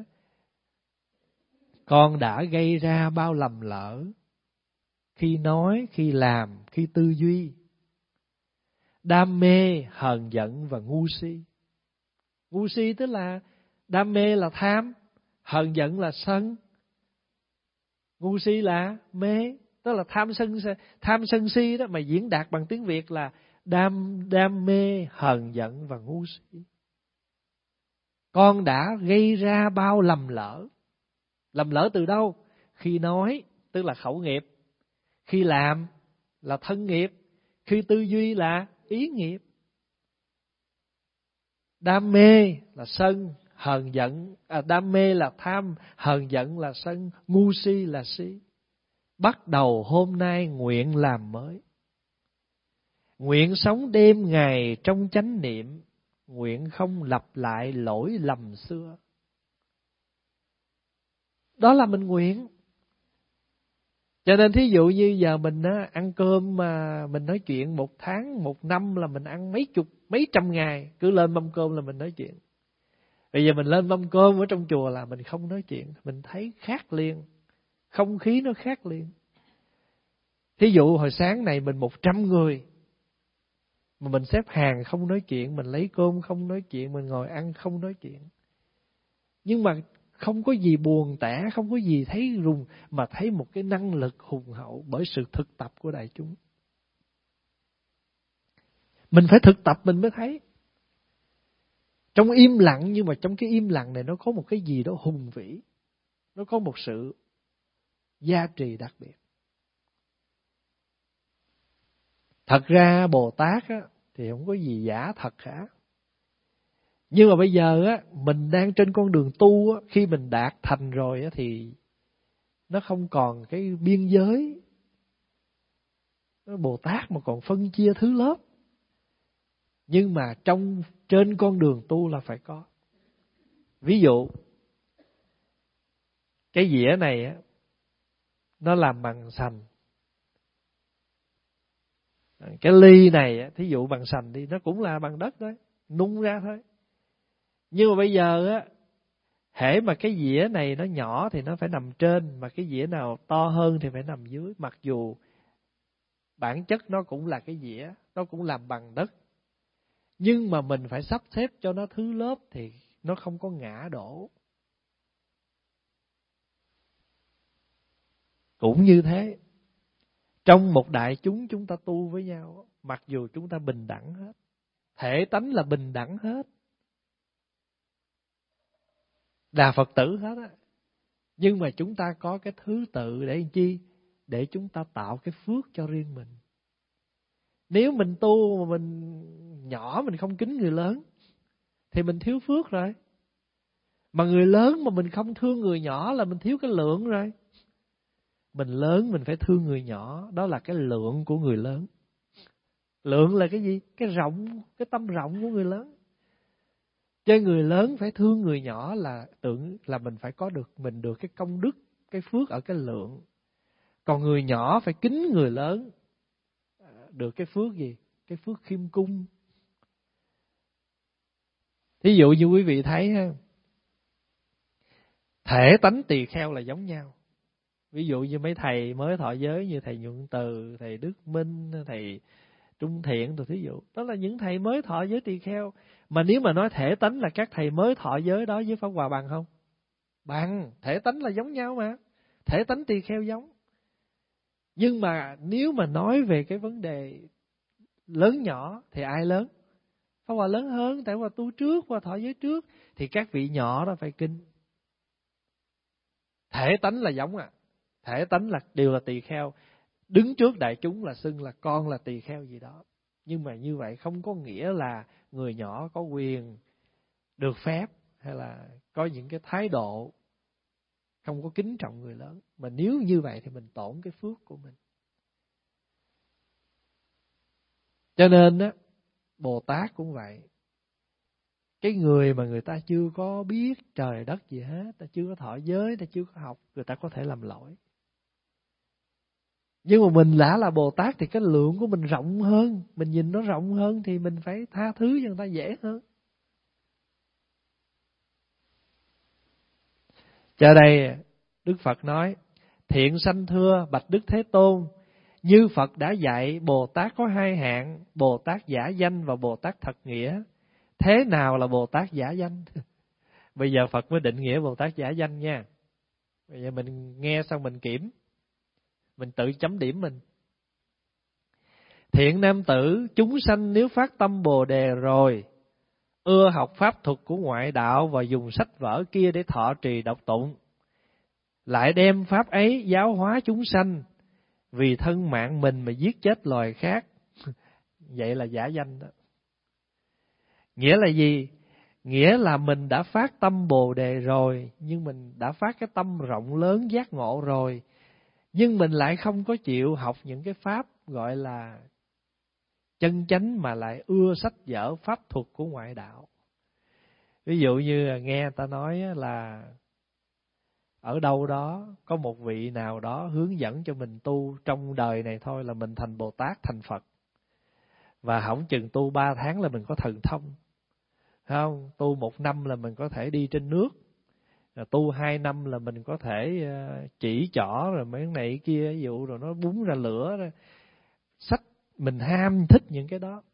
Speaker 1: Con đã gây ra bao lầm lỡ khi nói, khi làm, khi tư duy. Đam mê, hờn giận và ngu si. Ngu si tức là đam mê là tham, hờn giận là sân, ngu si là mê. Tức là tham sân tham sân si đó mà diễn đạt bằng tiếng Việt là đam đam mê, hờn giận và ngu si. Con đã gây ra bao lầm lỡ. Lầm lỡ từ đâu? Khi nói tức là khẩu nghiệp, khi làm là thân nghiệp, khi tư duy là ý nghiệp. Đam mê là sân, hờn giận, à, đam mê là tham, hờn giận là sân, ngu si là si. Bắt đầu hôm nay nguyện làm mới. Nguyện sống đêm ngày trong chánh niệm, nguyện không lặp lại lỗi lầm xưa. Đó là mình nguyện. Cho nên thí dụ như giờ mình á, ăn cơm mà mình nói chuyện một tháng, một năm là mình ăn mấy chục, mấy trăm ngày. Cứ lên mâm cơm là mình nói chuyện. Bây giờ mình lên mâm cơm ở trong chùa là mình không nói chuyện. Mình thấy khác liền. Không khí nó khác liền. Thí dụ hồi sáng này mình một trăm người. Mà mình xếp hàng không nói chuyện. Mình lấy cơm không nói chuyện. Mình ngồi ăn không nói chuyện. Nhưng mà không có gì buồn tẻ, không có gì thấy rùng, mà thấy một cái năng lực hùng hậu bởi sự thực tập của đại chúng. Mình phải thực tập mình mới thấy. Trong im lặng, nhưng mà trong cái im lặng này nó có một cái gì đó hùng vĩ. Nó có một sự giá trị đặc biệt. Thật ra Bồ Tát á, thì không có gì giả thật cả. Nhưng mà bây giờ á, mình đang trên con đường tu á, khi mình đạt thành rồi á, thì nó không còn cái biên giới. Bồ Tát mà còn phân chia thứ lớp. Nhưng mà trong trên con đường tu là phải có. Ví dụ, cái dĩa này á, nó làm bằng sành. Cái ly này á, thí dụ bằng sành đi, nó cũng là bằng đất thôi, nung ra thôi. Nhưng mà bây giờ á, hễ mà cái dĩa này nó nhỏ thì nó phải nằm trên, mà cái dĩa nào to hơn thì phải nằm dưới. Mặc dù bản chất nó cũng là cái dĩa, nó cũng làm bằng đất. Nhưng mà mình phải sắp xếp cho nó thứ lớp thì nó không có ngã đổ. Cũng như thế, trong một đại chúng chúng ta tu với nhau, mặc dù chúng ta bình đẳng hết, thể tánh là bình đẳng hết, là Phật tử hết á. Nhưng mà chúng ta có cái thứ tự để làm chi? Để chúng ta tạo cái phước cho riêng mình. Nếu mình tu mà mình nhỏ, mình không kính người lớn, thì mình thiếu phước rồi. Mà người lớn mà mình không thương người nhỏ là mình thiếu cái lượng rồi. Mình lớn mình phải thương người nhỏ, đó là cái lượng của người lớn. Lượng là cái gì? Cái rộng, cái tâm rộng của người lớn. Cho người lớn phải thương người nhỏ là tưởng là mình phải có được mình được cái công đức, cái phước ở cái lượng. Còn người nhỏ phải kính người lớn, được cái phước gì? Cái phước khiêm cung. Thí dụ như quý vị thấy ha, thể tánh tỳ kheo là giống nhau. Ví dụ như mấy thầy mới thọ giới như thầy Nhuận Từ, thầy Đức Minh, thầy Trung Thiện, tôi thí dụ. Đó là những thầy mới thọ giới tỳ kheo. Mà nếu mà nói thể tánh là các thầy mới thọ giới đó với Pháp Hòa bằng không? Bằng, thể tánh là giống nhau mà. Thể tánh tỳ kheo giống. Nhưng mà nếu mà nói về cái vấn đề lớn nhỏ thì ai lớn? Pháp Hòa lớn hơn, tại Pháp Hòa tu trước, Pháp Hòa thọ giới trước, thì các vị nhỏ đó phải kính. Thể tánh là giống à, thể tánh là đều là tỳ kheo, đứng trước đại chúng là xưng là con là tỳ kheo gì đó. Nhưng mà như vậy không có nghĩa là người nhỏ có quyền được phép hay là có những cái thái độ không có kính trọng người lớn. Mà nếu như vậy thì mình tổn cái phước của mình. Cho nên á, Bồ Tát cũng vậy. Cái người mà người ta chưa có biết trời đất gì hết, ta chưa có thọ giới, ta chưa có học, người ta có thể làm lỗi. Nhưng mà mình đã là Bồ Tát thì cái lượng của mình rộng hơn, mình nhìn nó rộng hơn thì mình phải tha thứ cho người ta dễ hơn. Cho đây Đức Phật nói: Thiện sanh thưa bạch Đức Thế Tôn, như Phật đã dạy, Bồ Tát có hai hạng, Bồ Tát giả danh và Bồ Tát thật nghĩa. Thế nào là Bồ Tát giả danh? Bây giờ Phật mới định nghĩa Bồ Tát giả danh nha. Bây giờ mình nghe xong mình kiểm, mình tự chấm điểm mình. Thiện nam tử, chúng sanh nếu phát tâm Bồ Đề rồi, ưa học pháp thuật của ngoại đạo và dùng sách vở kia để thọ trì đọc tụng, lại đem pháp ấy giáo hóa chúng sanh, vì thân mạng mình mà giết chết loài khác. Vậy là giả danh đó. Nghĩa là gì? Nghĩa là mình đã phát tâm Bồ Đề rồi, nhưng mình đã phát cái tâm rộng lớn giác ngộ rồi, nhưng mình lại không có chịu học những cái pháp gọi là chân chánh, mà lại ưa sách vở pháp thuật của ngoại đạo. Ví dụ như nghe ta nói là ở đâu đó có một vị nào đó hướng dẫn cho mình tu trong đời này thôi là mình thành Bồ Tát, thành Phật. Và hổng chừng tu ba tháng là mình có thần thông. Không, tu một năm là mình có thể đi trên nước. Rồi tu hai năm là mình có thể chỉ trỏ rồi mấy cái này cái kia, ví dụ rồi nó búng ra lửa rồi. Sách mình ham thích những cái đó.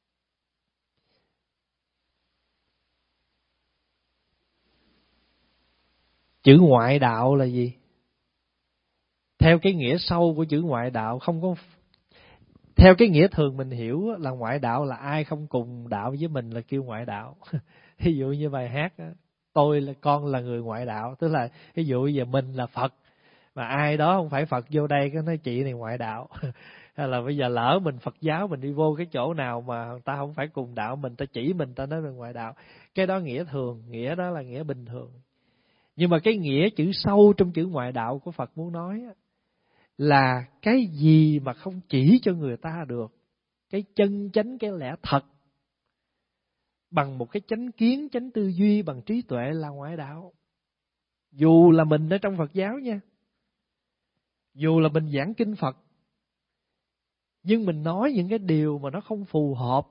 Speaker 1: Chữ ngoại đạo là gì? Theo cái nghĩa sâu của chữ ngoại đạo không có. Theo cái nghĩa thường mình hiểu là ngoại đạo là ai không cùng đạo với mình là kêu ngoại đạo. Ví dụ như bài hát đó, tôi là con là người ngoại đạo, tức là ví dụ giờ mình là Phật mà ai đó không phải Phật vô đây cái nói chị này ngoại đạo. Hay là bây giờ lỡ mình Phật giáo mình đi vô cái chỗ nào mà người ta không phải cùng đạo mình, ta chỉ mình ta nói là ngoại đạo. Cái đó nghĩa thường, nghĩa đó là nghĩa bình thường. Nhưng mà cái nghĩa chữ sâu trong chữ ngoại đạo của Phật muốn nói là cái gì mà không chỉ cho người ta được cái chân chánh, cái lẽ thật bằng một cái chánh kiến, chánh tư duy, bằng trí tuệ là ngoại đạo. Dù là mình ở trong Phật giáo nha, dù là mình giảng kinh Phật, nhưng mình nói những cái điều mà nó không phù hợp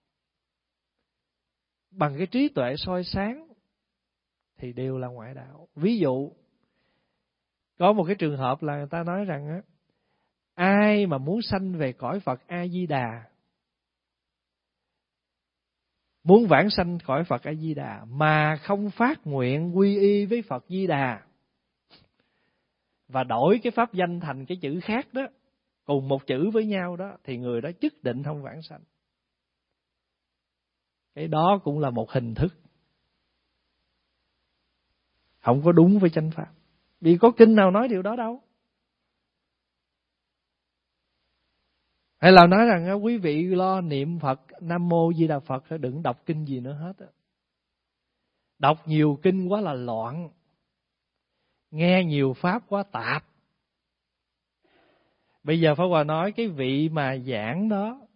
Speaker 1: bằng cái trí tuệ soi sáng thì đều là ngoại đạo. Ví dụ có một cái trường hợp là người ta nói rằng á, ai mà muốn sanh về cõi Phật A Di Đà, muốn vãng sanh cõi Phật A Di Đà mà không phát nguyện quy y với Phật Di Đà và đổi cái pháp danh thành cái chữ khác đó, cùng một chữ với nhau đó, thì người đó nhất định không vãng sanh. Cái đó cũng là một hình thức không có đúng với chánh pháp. Vì có kinh nào nói điều đó đâu. Hay là nói rằng quý vị lo niệm Phật Nam Mô Di Đà Phật, đừng đọc kinh gì nữa hết. Đọc nhiều kinh quá là loạn, nghe nhiều pháp quá tạp. Bây giờ Pháp Hòa nói cái vị mà giảng đó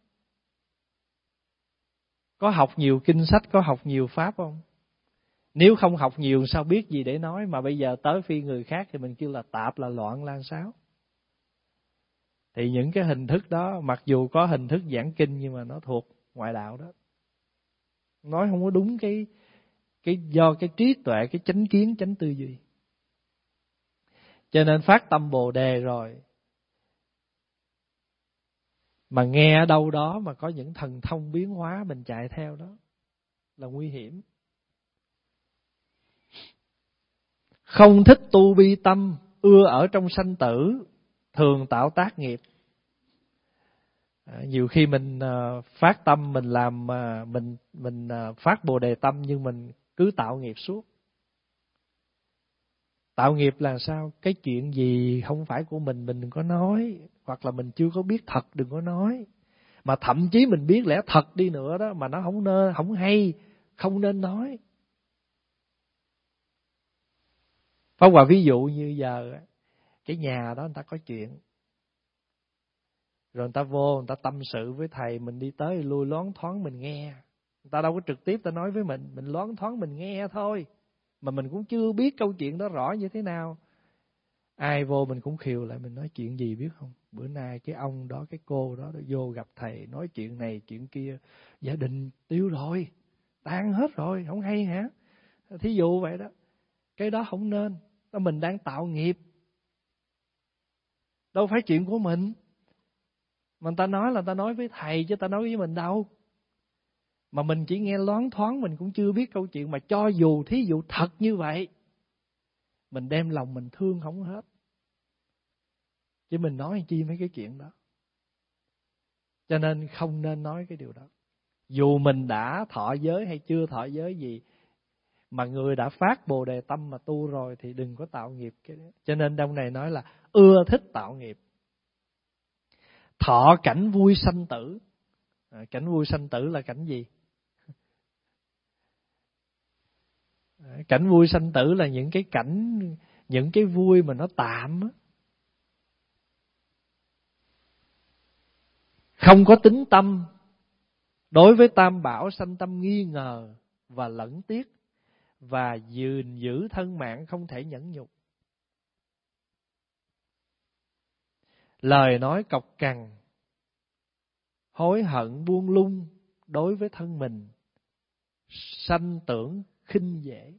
Speaker 1: có học nhiều kinh sách, có học nhiều pháp không? Nếu không học nhiều sao biết gì để nói, mà bây giờ tới phi người khác thì mình kêu là tạp, là loạn, lan xáo. Thì những cái hình thức đó mặc dù có hình thức giảng kinh nhưng mà nó thuộc ngoại đạo đó. Nói không có đúng cái cái do cái trí tuệ, cái chánh kiến, chánh tư duy. Cho nên phát tâm Bồ Đề rồi mà nghe ở đâu đó mà có những thần thông biến hóa mình chạy theo đó là nguy hiểm. Không thích tu bi tâm, ưa ở trong sanh tử, thường tạo tác nghiệp. À, nhiều khi mình uh, phát tâm mình làm uh, mình mình uh, phát Bồ Đề tâm nhưng mình cứ tạo nghiệp suốt. Tạo nghiệp là sao? Cái chuyện gì không phải của mình mình đừng có nói, hoặc là mình chưa có biết thật đừng có nói. Mà thậm chí mình biết lẽ thật đi nữa đó mà nó không nên, không hay, không nên nói. Pháp Hòa ví dụ như giờ cái nhà đó người ta có chuyện, rồi người ta vô người ta tâm sự với thầy, mình đi tới lui loáng thoáng mình nghe. Người ta đâu có trực tiếp ta nói với mình, mình loáng thoáng mình nghe thôi, mà mình cũng chưa biết câu chuyện đó rõ như thế nào. Ai vô mình cũng khiều lại, mình nói chuyện gì biết không? Bữa nay cái ông đó, cái cô đó, đó vô gặp thầy nói chuyện này chuyện kia, gia đình tiêu rồi, tan hết rồi, không hay hả? Thí dụ vậy đó. Cái đó không nên, đó mình đang tạo nghiệp, đâu phải chuyện của mình. Mà người ta nói là người ta nói với thầy chứ ta nói với mình đâu. Mà mình chỉ nghe loáng thoáng, mình cũng chưa biết câu chuyện. Mà cho dù thí dụ thật như vậy, mình đem lòng mình thương không hết, chứ mình nói chi mấy cái chuyện đó. Cho nên không nên nói cái điều đó. Dù mình đã thọ giới hay chưa thọ giới gì, mà người đã phát Bồ Đề tâm mà tu rồi thì đừng có tạo nghiệp cái đó. Cho nên trong này nói là ưa thích tạo nghiệp. Thọ cảnh vui sanh tử. À, cảnh vui sanh tử là cảnh gì? À, cảnh vui sanh tử là những cái cảnh, những cái vui mà nó tạm á, không có tính tâm. Đối với Tam Bảo sanh tâm nghi ngờ và lẫn tiếc, và gìn giữ thân mạng không thể nhẫn nhục. Lời nói cọc cằn, hối hận buông lung đối với thân mình, sanh tưởng khinh dễ.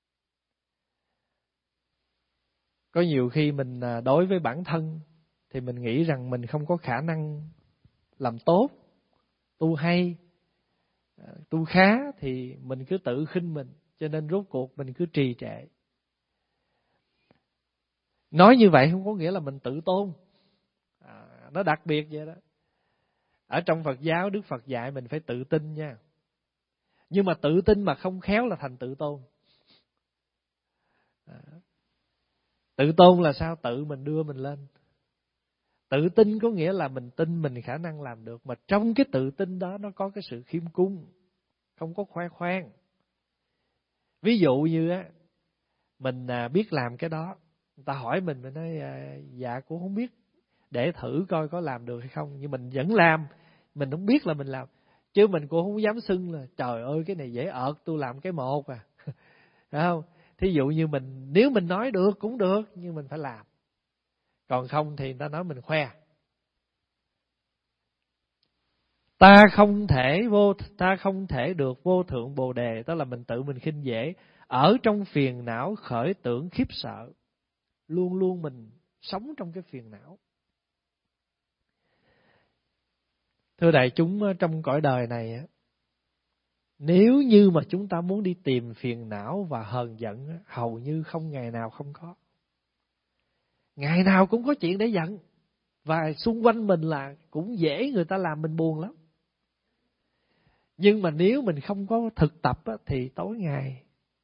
Speaker 1: Có nhiều khi mình đối với bản thân thì mình nghĩ rằng mình không có khả năng làm tốt, tu hay, tu khá, thì mình cứ tự khinh mình, cho nên rốt cuộc mình cứ trì trệ. Nói như vậy không có nghĩa là mình tự tôn, à, nó đặc biệt vậy đó. Ở trong Phật giáo Đức Phật dạy mình phải tự tin nha. Nhưng mà tự tin mà không khéo là thành tự tôn. À, tự tôn là sao? Tự mình đưa mình lên. Tự tin có nghĩa là mình tin mình khả năng làm được, mà trong cái tự tin đó nó có cái sự khiêm cung, không có khoe khoang. Ví dụ như á, mình biết làm cái đó, người ta hỏi mình, mình nói dạ cũng không biết, để thử coi có làm được hay không, nhưng mình vẫn làm. Mình không biết là mình làm, chứ mình cũng không dám xưng là trời ơi cái này dễ ợt, tôi làm cái một à. Phải không? Thí dụ như mình, nếu mình nói được cũng được, nhưng mình phải làm. Còn không thì người ta nói mình khoe. Ta không thể vô ta không thể được vô thượng Bồ Đề, đó là mình tự mình khinh dễ, ở trong phiền não khởi tưởng khiếp sợ. Luôn luôn mình sống trong cái phiền não. Thưa đại chúng, trong cõi đời này, nếu như mà chúng ta muốn đi tìm phiền não và hờn giận, hầu như không ngày nào không có. Ngày nào cũng có chuyện để giận. Và xung quanh mình là cũng dễ người ta làm mình buồn lắm. Nhưng mà nếu mình không có thực tập thì tối ngày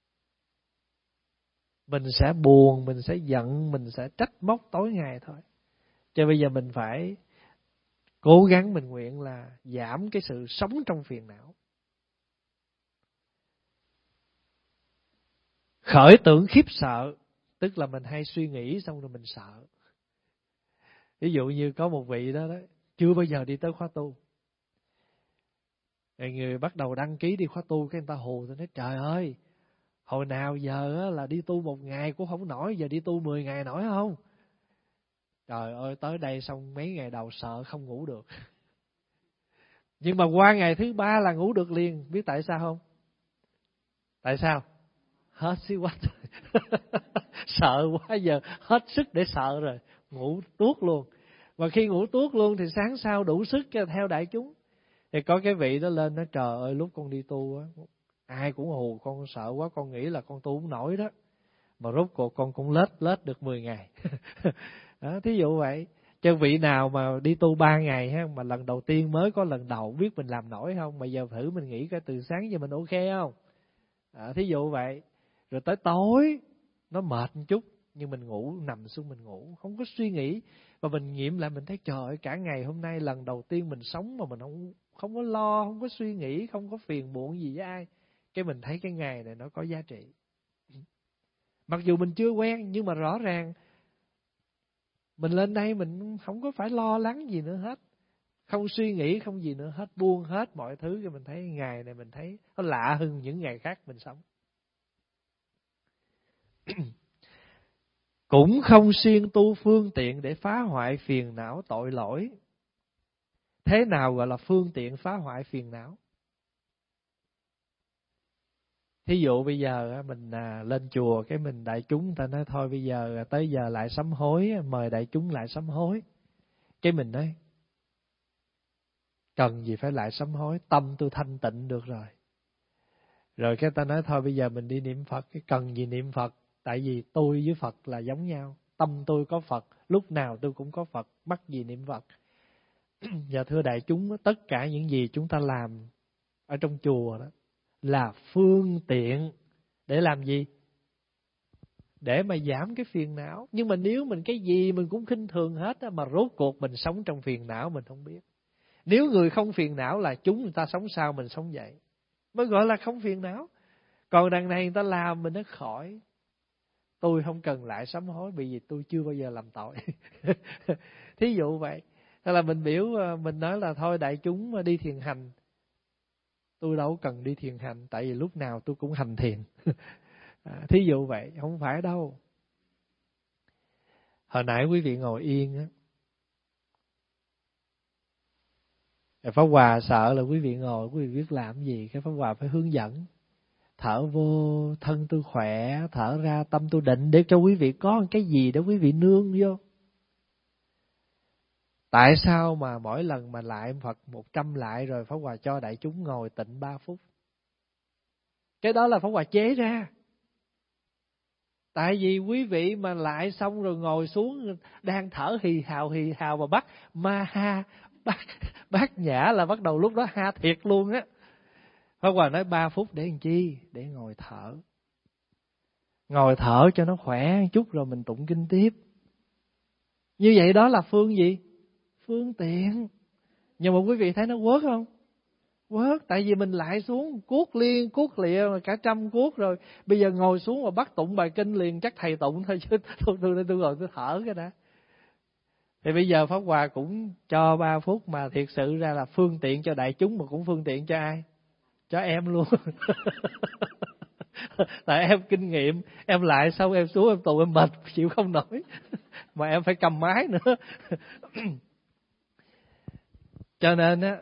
Speaker 1: mình sẽ buồn, mình sẽ giận, mình sẽ trách móc tối ngày thôi. Cho bây giờ mình phải cố gắng, mình nguyện là giảm cái sự sống trong phiền não. Khởi tưởng khiếp sợ, tức là mình hay suy nghĩ xong rồi mình sợ. Ví dụ như có một vị đó, đó chưa bao giờ đi tới khóa tu. Người, người bắt đầu đăng ký đi khóa tu, cái người ta hù, tôi nói trời ơi, hồi nào giờ là đi tu một ngày cũng không nổi, giờ đi tu mười ngày nổi không? Trời ơi, tới đây xong mấy ngày đầu sợ không ngủ được. Nhưng mà qua ngày thứ ba là ngủ được liền. Biết tại sao không? Tại sao? Hết xí quách. Sợ quá giờ hết sức để sợ rồi, ngủ tuốt luôn. Và khi ngủ tuốt luôn thì sáng sau đủ sức theo đại chúng. Thì có cái vị đó lên nói trời ơi, lúc con đi tu á, ai cũng hù con sợ quá, con nghĩ là con tu không nổi đó. Mà rốt cuộc con cũng lết lết được mười ngày. Đó, thí dụ vậy. Chứ vị nào mà đi tu ba ngày ha, mà lần đầu tiên mới có lần đầu biết mình làm nổi không? Mà giờ thử mình nghĩ cái từ sáng giờ mình ok không? À, thí dụ vậy. Rồi tới tối nó mệt một chút, nhưng mình ngủ, nằm xuống mình ngủ, không có suy nghĩ. Và mình nghiệm lại mình thấy trời ơi, cả ngày hôm nay lần đầu tiên mình sống mà mình không không có lo, không có suy nghĩ, không có phiền muộn gì với ai. Cái mình thấy cái ngày này nó có giá trị. Mặc dù mình chưa quen, nhưng mà rõ ràng mình lên đây mình không có phải lo lắng gì nữa hết. Không suy nghĩ, không gì nữa hết, buông hết mọi thứ. Cho mình thấy ngày này mình thấy nó lạ hơn những ngày khác mình sống. Cũng không siêng tu phương tiện để phá hoại phiền não tội lỗi. Thế nào gọi là phương tiện phá hoại phiền não? Thí dụ bây giờ mình lên chùa, cái mình đại chúng ta nói thôi bây giờ tới giờ lại sám hối, mời đại chúng lại sám hối. Cái mình nói cần gì phải lại sám hối, tâm tôi thanh tịnh được rồi. Rồi cái ta nói thôi bây giờ mình đi niệm Phật, cái cần gì niệm Phật, tại vì tôi với Phật là giống nhau, tâm tôi có Phật, lúc nào tôi cũng có Phật, mắc gì niệm Phật. Và thưa đại chúng, tất cả những gì chúng ta làm ở trong chùa đó là phương tiện để làm gì? Để mà giảm cái phiền não. Nhưng mà nếu mình cái gì mình cũng khinh thường hết á, mà rốt cuộc mình sống trong phiền não mình không biết. Nếu người không phiền não là chúng người ta sống sao mình sống vậy, mới gọi là không phiền não. Còn đằng này người ta làm mình nó khỏi. Tôi không cần lại sám hối bởi vì tôi chưa bao giờ làm tội. Thí dụ vậy. Hay là mình biểu mình nói là thôi đại chúng đi thiền hành, tôi đâu cần đi thiền hành, tại vì lúc nào tôi cũng hành thiền. À, thí dụ vậy, không phải đâu. Hồi nãy quý vị ngồi yên á, Pháp Hòa sợ là quý vị ngồi quý vị biết làm gì, cái Pháp Hòa phải hướng dẫn. Thở vô thân tôi khỏe, thở ra tâm tôi định, để cho quý vị có cái gì để quý vị nương vô. Tại sao mà mỗi lần mà lại Phật một trăm lại rồi Pháp Hòa cho đại chúng ngồi tịnh ba phút? Cái đó là Pháp Hòa chế ra. Tại vì quý vị mà lại xong rồi ngồi xuống đang thở hì hào hì hào mà bắt ma ha, bắt, bắt nhã là bắt đầu lúc đó ha thiệt luôn á. Pháp Hòa nói ba phút để làm chi? Để ngồi thở. Ngồi thở cho nó khỏe một chút rồi mình tụng kinh tiếp. Như vậy đó là phương gì? Phương tiện. Nhưng mà quý vị thấy nó quớt không? Quớt, tại vì mình lại xuống cuốc liên, cuốc lịa cả trăm cuốc rồi. Bây giờ ngồi xuống mà bắt tụng bài kinh liền chắc thầy tụng thôi chứ tôi tôi tôi ngồi tôi thở cái đã. Thì bây giờ Pháp Hòa cũng cho ba phút mà thiệt sự ra là phương tiện cho đại chúng mà cũng phương tiện cho ai? Cho em luôn. Tại em kinh nghiệm, em lại xong em xuống em tụng em mệt chịu không nổi. Mà em phải cầm máy nữa. Cho nên á,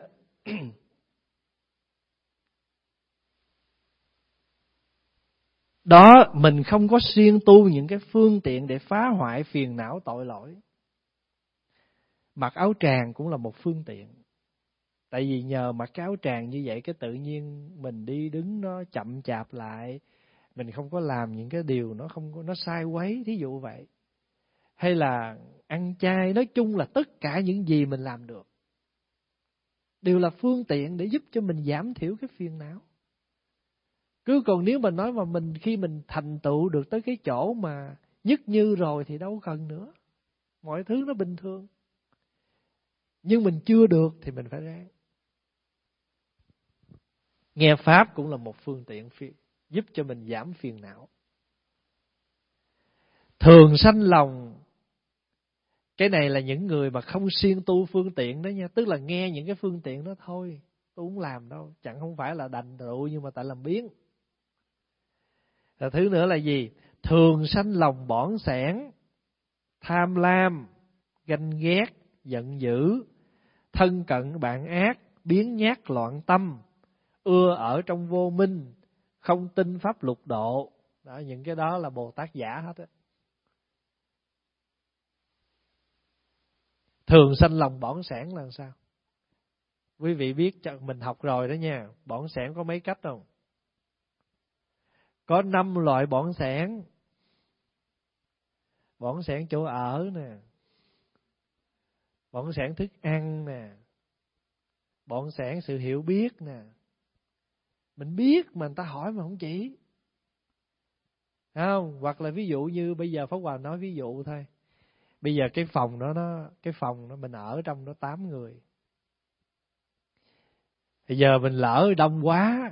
Speaker 1: đó mình không có siêng tu những cái phương tiện để phá hoại phiền não tội lỗi. Mặc áo tràng cũng là một phương tiện. Tại vì nhờ mặc cái áo tràng như vậy, cái tự nhiên mình đi đứng nó chậm chạp lại, mình không có làm những cái điều nó không có, nó sai quấy, thí dụ vậy. Hay là ăn chay, nói chung là tất cả những gì mình làm được đều là phương tiện để giúp cho mình giảm thiểu cái phiền não. Cứ còn nếu mà nói mà mình khi mình thành tựu được tới cái chỗ mà nhất như rồi thì đâu cần nữa. Mọi thứ nó bình thường. Nhưng mình chưa được thì mình phải ráng. Nghe Pháp cũng là một phương tiện giúp cho mình giảm phiền não. Thường sanh lòng. Cái này là những người mà không siêng tu phương tiện đó nha. Tức là nghe những cái phương tiện đó thôi, tôi không làm đâu. Chẳng không phải là đành rượu nhưng mà tại làm biếng. Rồi thứ nữa là gì? Thường sanh lòng bỏn sẻn, tham lam, ganh ghét, giận dữ, thân cận bạn ác, biếng nhác loạn tâm, ưa ở trong vô minh, không tin pháp lục độ. Đó, những cái đó là Bồ Tát giả hết á. Thường sanh lòng bỏn sẻn là sao? Quý vị biết mình học rồi đó nha. Bỏn sẻn có mấy cách không? Có năm loại bỏn sẻn. Bỏn sẻn chỗ ở nè, bỏng sẻn thức ăn nè, bỏng sẻn sự hiểu biết nè. Mình biết mà người ta hỏi mà không chỉ. Không? Hoặc là ví dụ như bây giờ Pháp Hòa nói ví dụ thôi. Bây giờ cái phòng đó nó cái phòng đó mình ở trong đó tám người. Bây giờ mình lỡ đông quá,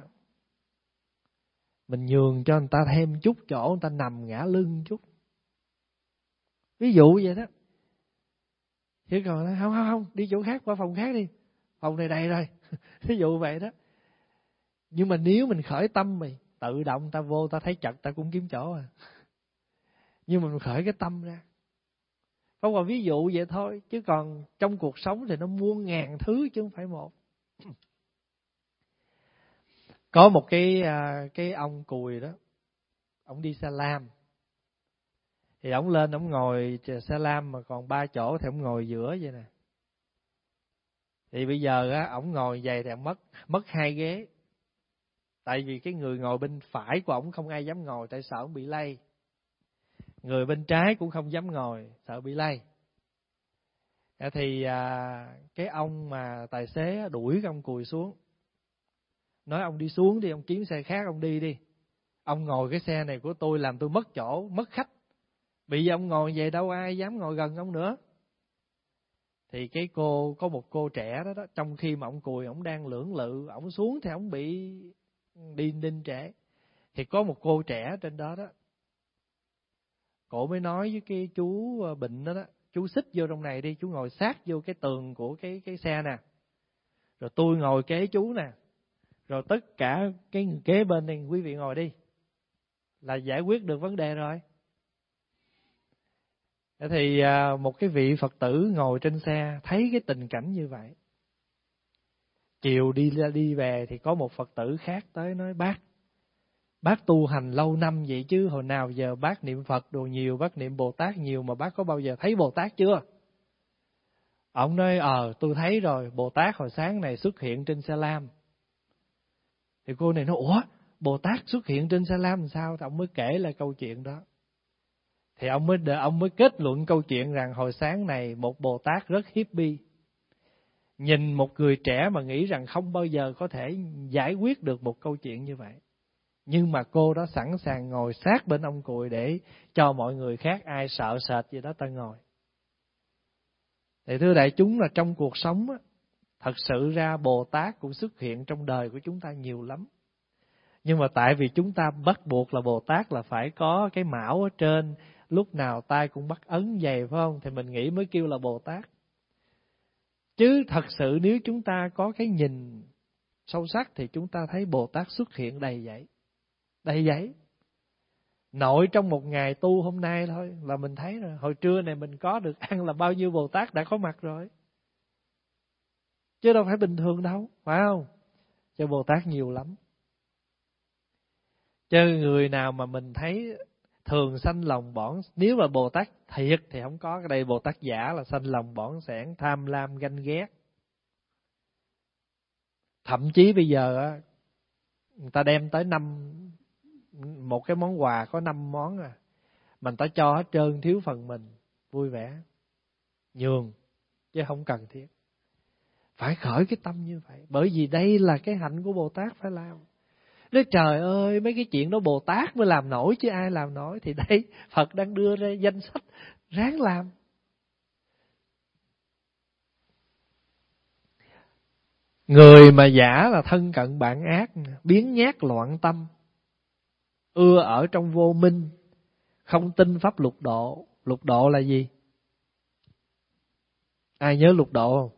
Speaker 1: mình nhường cho người ta thêm chút chỗ, người ta nằm ngã lưng chút. Ví dụ vậy đó. Chứ còn nói, không không không, đi chỗ khác, qua phòng khác đi. Phòng này đầy rồi. Ví dụ vậy đó. Nhưng mà nếu mình khởi tâm mày, tự động ta vô ta thấy chật ta cũng kiếm chỗ à. Nhưng mà mình khởi cái tâm ra. Không còn ví dụ vậy thôi. Chứ còn trong cuộc sống thì nó muôn ngàn thứ chứ không phải một. Có một cái cái ông cùi đó, ông đi Sa Lam. Thì ông lên ông ngồi Sa Lam mà còn ba chỗ thì ông ngồi giữa vậy nè. Thì bây giờ á ông ngồi vậy thì ông mất mất hai ghế. Tại vì cái người ngồi bên phải của ông không ai dám ngồi, tại sợ ông bị lây. Người bên trái cũng không dám ngồi, sợ bị lây. Thì à, cái ông mà tài xế đuổi cái ông cùi xuống, nói ông đi xuống đi, ông kiếm xe khác ông đi đi. Ông ngồi cái xe này của tôi làm tôi mất chỗ, mất khách. Bây giờ ông ngồi về đâu ai dám ngồi gần ông nữa. Thì cái cô, có một cô trẻ đó đó, trong khi mà ông cùi ông đang lưỡng lự, ông xuống thì ông bị đi đinh trễ. Thì có một cô trẻ trên đó đó, cổ mới nói với cái chú bệnh đó đó, chú xích vô trong này đi, chú ngồi sát vô cái tường của cái cái xe nè. Rồi tôi ngồi kế chú nè. Rồi tất cả cái người kế bên này quý vị ngồi đi. Là giải quyết được vấn đề rồi. Thì một cái vị Phật tử ngồi trên xe thấy cái tình cảnh như vậy. Chiều đi ra đi về thì có một Phật tử khác tới nói bác, bác tu hành lâu năm vậy chứ hồi nào giờ bác niệm Phật đồ nhiều, bác niệm Bồ Tát nhiều mà bác có bao giờ thấy Bồ Tát chưa? Ông nói ờ tôi thấy rồi, Bồ Tát hồi sáng này xuất hiện trên Sa Lam. Thì cô này nói ủa Bồ Tát xuất hiện trên Sa Lam làm sao? Thì ông mới kể lại câu chuyện đó. Thì ông mới ông mới kết luận câu chuyện rằng hồi sáng này một Bồ Tát rất hippie, nhìn một người trẻ mà nghĩ rằng không bao giờ có thể giải quyết được một câu chuyện như vậy. Nhưng mà cô đó sẵn sàng ngồi sát bên ông cùi để cho mọi người khác ai sợ sệt gì đó ta ngồi. Thì thưa đại chúng là trong cuộc sống á, thật sự ra Bồ Tát cũng xuất hiện trong đời của chúng ta nhiều lắm. Nhưng mà tại vì chúng ta bắt buộc là Bồ Tát là phải có cái mão ở trên, lúc nào tay cũng bắt ấn vậy phải không? Thì mình nghĩ mới kêu là Bồ Tát. Chứ thật sự nếu chúng ta có cái nhìn sâu sắc thì chúng ta thấy Bồ Tát xuất hiện đầy vậy. Đầy vậy. Nội trong một ngày tu hôm nay thôi là mình thấy rồi. Hồi trưa này mình có được ăn là bao nhiêu Bồ Tát đã có mặt rồi. Chứ đâu phải bình thường đâu, phải không? Cho Bồ Tát nhiều lắm. Chứ người nào mà mình thấy thường sanh lòng bỏng, nếu mà Bồ Tát thiệt thì không có, cái đây Bồ Tát giả là sanh lòng bỏng sẻn, tham lam, ganh ghét. Thậm chí bây giờ á, người ta đem tới năm một cái món quà có năm món à, mà người ta cho hết trơn thiếu phần mình, vui vẻ, nhường, chứ không cần thiết. Phải khởi cái tâm như vậy, bởi vì đây là cái hạnh của Bồ Tát phải làm. Nói trời ơi, mấy cái chuyện đó Bồ Tát mới làm nổi chứ ai làm nổi. Thì đây, Phật đang đưa ra danh sách, ráng làm. Người mà giả là thân cận bạn ác, biến nhát loạn tâm, ưa ở trong vô minh, không tin pháp lục độ. Lục độ là gì? Ai nhớ lục độ không?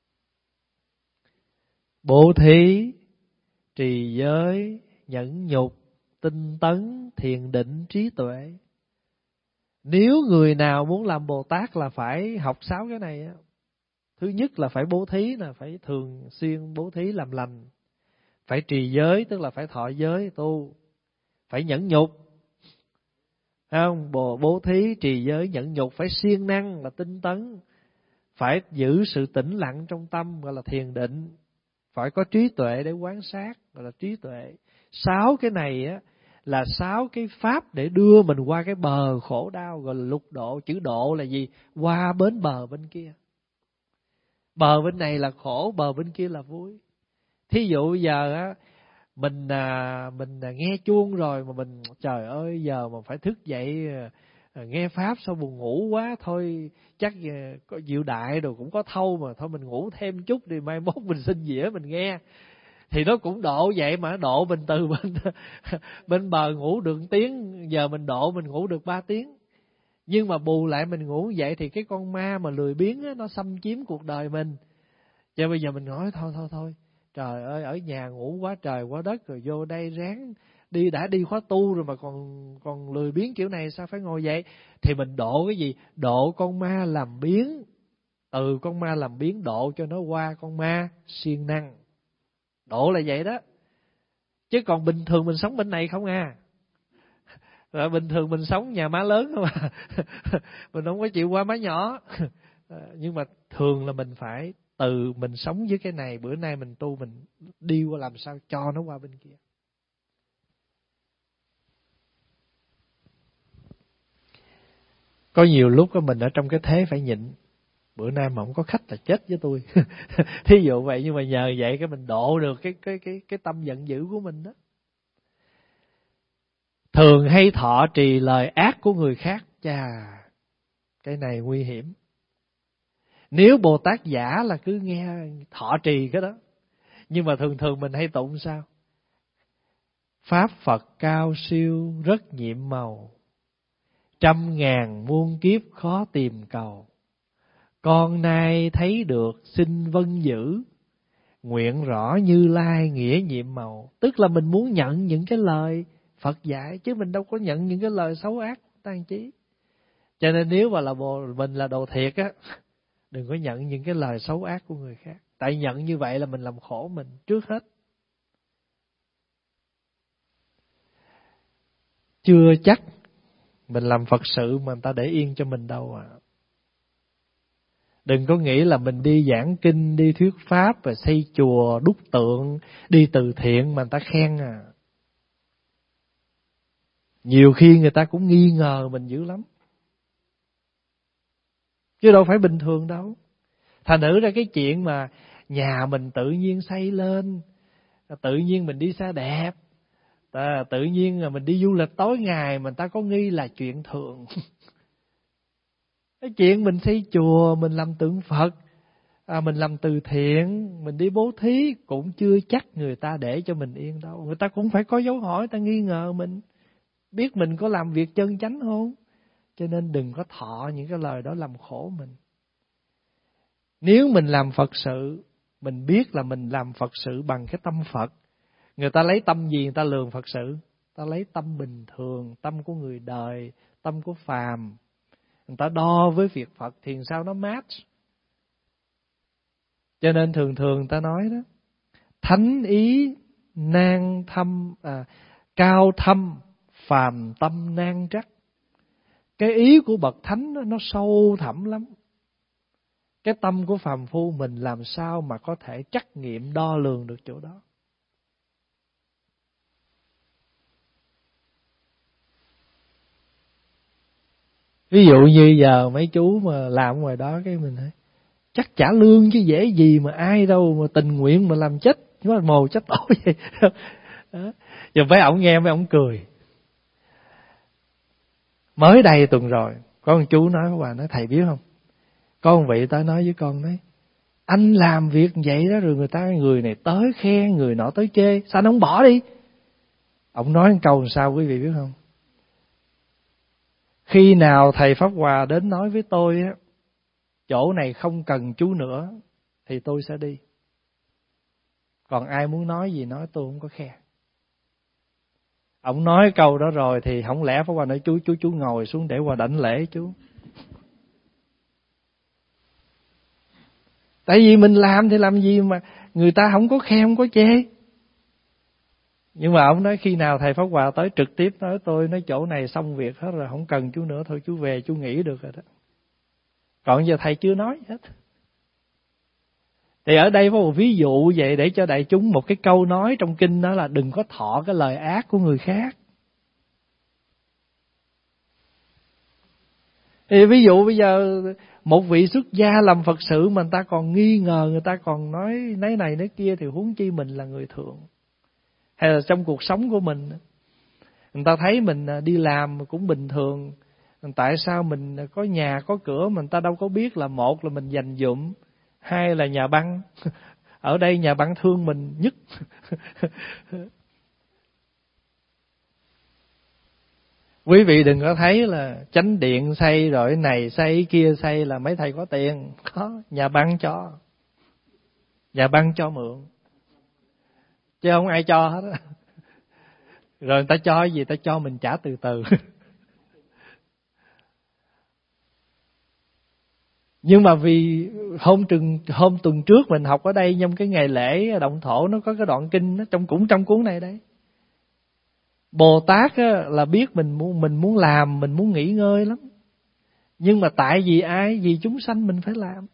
Speaker 1: Bố thí, trì giới, nhẫn nhục, tinh tấn, thiền định, trí tuệ. Nếu người nào muốn làm Bồ Tát là phải học sáu cái này á. Thứ nhất là phải bố thí, là phải thường xuyên bố thí làm lành. Phải trì giới, tức là phải thọ giới tu. Phải nhẫn nhục, không? Bồ bố thí, trì giới, nhẫn nhục. Phải siêng năng là tinh tấn. Phải giữ sự tĩnh lặng trong tâm, gọi là thiền định. Phải có trí tuệ để quan sát, gọi là trí tuệ. Sáu cái này á là sáu cái pháp để đưa mình qua cái bờ khổ đau, gọi là lục độ. Chữ độ là gì? Qua bến bờ bên kia. Bờ bên này là khổ, bờ bên kia là vui. Thí dụ giờ á, mình à, mình à, nghe chuông rồi mà mình trời ơi giờ mà phải thức dậy à, nghe pháp sao buồn ngủ quá, thôi chắc à, có Diệu Đại rồi cũng có thâu mà thôi mình ngủ thêm chút đi, mai mốt mình xin dĩa mình nghe. Thì nó cũng độ vậy mà, độ mình từ bên bên bờ ngủ được tiếng, giờ mình độ mình ngủ được ba tiếng. Nhưng mà bù lại mình ngủ vậy thì cái con ma mà lười biếng á, nó xâm chiếm cuộc đời mình. Cho bây giờ mình nói thôi thôi thôi, trời ơi ở nhà ngủ quá trời quá đất rồi vô đây ráng đi, đã đi khóa tu rồi mà còn còn lười biếng kiểu này sao phải ngồi dậy. Thì mình độ cái gì? Độ con ma làm biếng. Từ con ma làm biếng độ cho nó qua con ma siêng năng. Độ là vậy đó. Chứ còn bình thường mình sống bên này không à. Rồi bình thường mình sống nhà má lớn không à. Mình không có chịu qua má nhỏ. Nhưng mà thường là mình phải từ mình sống với cái này, bữa nay mình tu mình đi qua làm sao cho nó qua bên kia. Có nhiều lúc mình ở trong cái thế phải nhịn. Bữa nay mà không có khách là chết với tôi. Thí dụ vậy, nhưng mà nhờ vậy cái mình độ được cái cái cái cái tâm giận dữ của mình đó. Thường hay thọ trì lời ác của người khác, chà, cái này nguy hiểm. Nếu Bồ Tát giả là cứ nghe thọ trì cái đó. Nhưng mà thường thường mình hay tụng sao? Pháp Phật cao siêu rất nhiệm màu, trăm ngàn muôn kiếp khó tìm cầu. Con nay thấy được xin vân giữ, nguyện rõ Như Lai nghĩa nhiệm màu. Tức là mình muốn nhận những cái lời Phật dạy, chứ mình đâu có nhận những cái lời xấu ác tan chí. Cho nên nếu mà là bồ, mình là đồ thiệt á, đừng có nhận những cái lời xấu ác của người khác. Tại nhận như vậy là mình làm khổ mình trước hết. Chưa chắc mình làm Phật sự mà người ta để yên cho mình đâu à. Đừng có nghĩ là mình đi giảng kinh, đi thuyết pháp, rồi xây chùa, đúc tượng, đi từ thiện mà người ta khen à. Nhiều khi người ta cũng nghi ngờ mình dữ lắm. Chứ đâu phải bình thường đâu. Thành thử ra cái chuyện mà nhà mình tự nhiên xây lên, tự nhiên mình đi xe đẹp, tự nhiên là mình đi du lịch tối ngày mà người ta có nghi là chuyện thường. Cái chuyện mình xây chùa, mình làm tượng Phật, à, mình làm từ thiện, mình đi bố thí cũng chưa chắc người ta để cho mình yên đâu. Người ta cũng phải có dấu hỏi, người ta nghi ngờ mình, biết mình có làm việc chân chánh không. Cho nên đừng có thọ những cái lời đó làm khổ mình. Nếu mình làm Phật sự, mình biết là mình làm Phật sự bằng cái tâm Phật. Người ta lấy tâm gì người ta lường Phật sự? Ta lấy tâm bình thường, tâm của người đời, tâm của phàm. Người ta đo với việc Phật thì sao nó match. Cho nên thường thường người ta nói đó, thánh ý nan thâm, à, cao thâm, phàm tâm nan trắc. Cái ý của bậc thánh đó, nó sâu thẳm lắm. Cái tâm của phàm phu mình làm sao mà có thể trắc nghiệm đo lường được chỗ đó. Ví dụ như giờ mấy chú mà làm ngoài đó cái mình thấy chắc trả lương chứ dễ gì mà ai đâu mà tình nguyện mà làm chết, nó mồ chết tổ vậy. Đó. Giờ mấy ổng nghe mấy ổng cười. Mới đây tuần rồi, có một chú nói với bà, nói thầy biết không? Có một vị tới nói với con đấy, anh làm việc vậy đó rồi người ta, người này tới khen, người nọ tới chê, sao anh không bỏ đi? Ông nói một câu làm sao quý vị biết không? Khi nào thầy Pháp Hòa đến nói với tôi á, chỗ này không cần chú nữa, thì tôi sẽ đi. Còn ai muốn nói gì nói, tôi không có khen. Ông nói câu đó rồi thì không lẽ Pháp Hòa nói chú chú chú ngồi xuống để Hòa đảnh lễ chú. Tại vì mình làm thì làm gì mà người ta không có khen, không có chê. Nhưng mà ông nói khi nào thầy Pháp Hòa tới trực tiếp nói tôi, nói chỗ này xong việc hết rồi, không cần chú nữa, thôi chú về chú nghỉ được rồi đó. Còn giờ thầy chưa nói hết. Thì ở đây có một ví dụ vậy để cho đại chúng một cái câu nói trong kinh đó là đừng có thọ cái lời ác của người khác. Thì ví dụ bây giờ một vị xuất gia làm Phật sự mà người ta còn nghi ngờ, người ta còn nói nấy này nấy kia, thì huống chi mình là người thường. Hay là trong cuộc sống của mình, người ta thấy mình đi làm cũng bình thường, tại sao mình có nhà có cửa mà người ta đâu có biết là một là mình dành dụm, hai là nhà băng. Ở đây nhà băng thương mình nhất. Quý vị đừng có thấy là chánh điện xây rồi này xây kia xây là mấy thầy có tiền. Có, nhà băng cho. Nhà băng cho mượn. Chứ không ai cho hết á. Rồi người ta cho gì, ta cho mình trả từ từ. Nhưng mà vì hôm tuần, hôm tuần trước mình học ở đây trong cái ngày lễ động thổ, nó có cái đoạn kinh nó trong cũng trong cuốn này đấy. Bồ Tát á, là biết mình muốn mình muốn làm, mình muốn nghỉ ngơi lắm. Nhưng mà tại vì ai? Vì chúng sanh mình phải làm.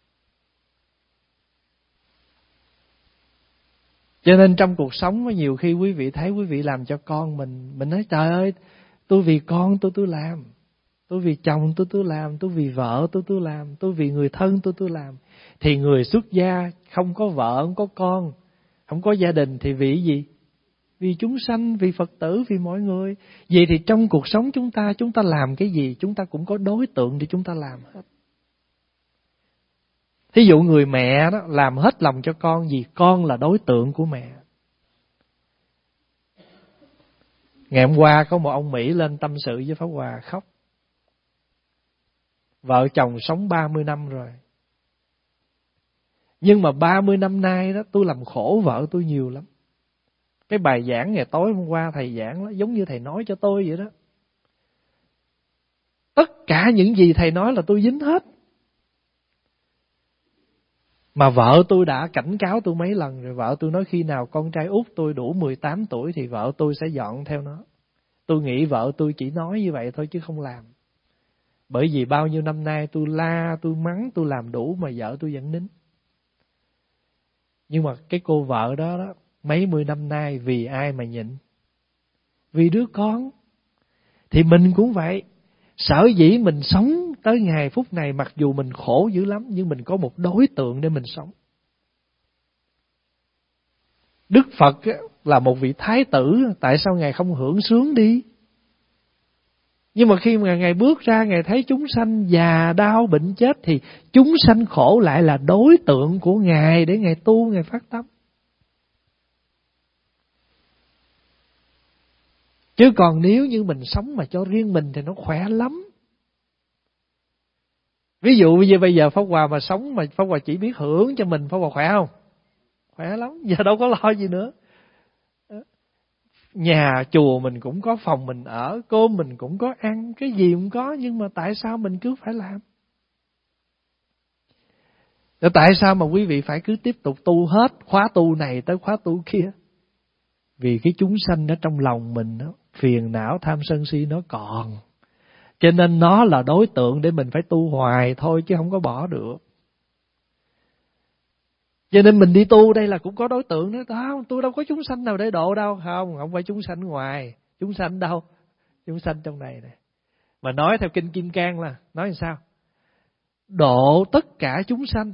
Speaker 1: Cho nên trong cuộc sống nhiều khi quý vị thấy quý vị làm cho con mình, mình nói trời ơi, tôi vì con tôi tôi làm. Tôi vì chồng tôi tôi làm, tôi vì vợ tôi tôi làm, tôi vì người thân tôi tôi làm. Thì người xuất gia không có vợ, không có con, không có gia đình thì vì gì? Vì chúng sanh, vì Phật tử, vì mọi người. Vậy thì trong cuộc sống chúng ta, chúng ta làm cái gì, chúng ta cũng có đối tượng để chúng ta làm hết. Thí dụ người mẹ đó làm hết lòng cho con, vì con là đối tượng của mẹ. Ngày hôm qua có một ông Mỹ lên tâm sự với Pháp Hòa khóc. Vợ chồng sống ba mươi năm rồi. Nhưng mà ba mươi năm nay đó tôi làm khổ vợ tôi nhiều lắm. Cái bài giảng ngày tối hôm qua thầy giảng đó, giống như thầy nói cho tôi vậy đó. Tất cả những gì thầy nói là tôi dính hết. Mà vợ tôi đã cảnh cáo tôi mấy lần rồi. Vợ tôi nói khi nào con trai út tôi đủ mười tám tuổi thì vợ tôi sẽ dọn theo nó. Tôi nghĩ vợ tôi chỉ nói như vậy thôi chứ không làm. Bởi vì bao nhiêu năm nay tôi la, tôi mắng, tôi làm đủ mà vợ tôi vẫn nín. Nhưng mà cái cô vợ đó, đó mấy mươi năm nay vì ai mà nhịn? Vì đứa con. Thì mình cũng vậy. Sở dĩ mình sống tới ngày phút này mặc dù mình khổ dữ lắm, nhưng mình có một đối tượng để mình sống. Đức Phật là một vị thái tử, tại sao Ngài không hưởng sướng đi? Nhưng mà khi mà Ngài bước ra, Ngài thấy chúng sanh già đau bệnh chết, thì chúng sanh khổ lại là đối tượng của Ngài để Ngài tu, Ngài phát tâm. Chứ còn nếu như mình sống mà cho riêng mình thì nó khỏe lắm. Ví dụ như bây giờ Pháp Hòa mà sống mà Pháp Hòa chỉ biết hưởng cho mình, Pháp Hòa khỏe không? Khỏe lắm, giờ đâu có lo gì nữa. Nhà chùa mình cũng có phòng mình ở, cơm mình cũng có ăn, cái gì cũng có, nhưng mà tại sao mình cứ phải làm? Rồi tại sao mà quý vị phải cứ tiếp tục tu hết khóa tu này tới khóa tu kia? Vì cái chúng sanh ở trong lòng mình đó, phiền não tham sân si nó còn. Cho nên nó là đối tượng để mình phải tu hoài thôi chứ không có bỏ được. Cho nên mình đi tu đây là cũng có đối tượng nữa. Không, tôi đâu có chúng sanh nào để độ đâu. Không, không phải chúng sanh ngoài. Chúng sanh đâu? Chúng sanh trong này nè. Mà nói theo Kinh Kim Cang là, nói làm sao? Độ tất cả chúng sanh.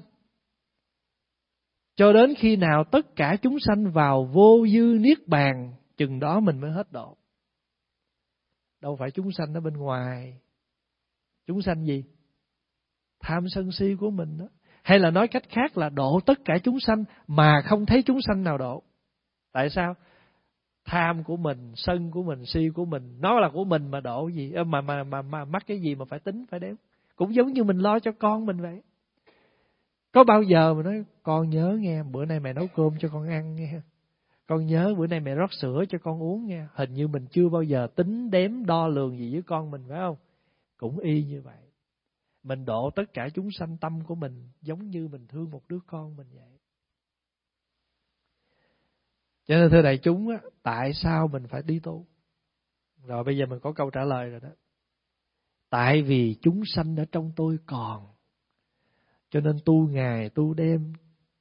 Speaker 1: Cho đến khi nào tất cả chúng sanh vào vô dư niết bàn, chừng đó mình mới hết độ. Đâu phải chúng sanh ở bên ngoài. Chúng sanh gì? Tham sân si của mình đó. Hay là nói cách khác là độ tất cả chúng sanh mà không thấy chúng sanh nào độ. Tại sao? Tham của mình, sân của mình, si của mình, nó là của mình mà độ gì? Mà mà mà, mà mắc cái gì mà phải tính, phải đếm. Cũng giống như mình lo cho con mình vậy. Có bao giờ mà nói con nhớ nghe, bữa nay mẹ nấu cơm cho con ăn nghe. Con nhớ bữa nay mẹ rót sữa cho con uống nghe. Hình như mình chưa bao giờ tính đếm đo lường gì với con mình, phải không? Cũng y như vậy. Mình độ tất cả chúng sanh, tâm của mình giống như mình thương một đứa con mình vậy. Cho nên thưa đại chúng á, tại sao mình phải đi tu? Rồi bây giờ mình có câu trả lời rồi đó. Tại vì chúng sanh ở trong tôi còn, cho nên tu ngày tu đêm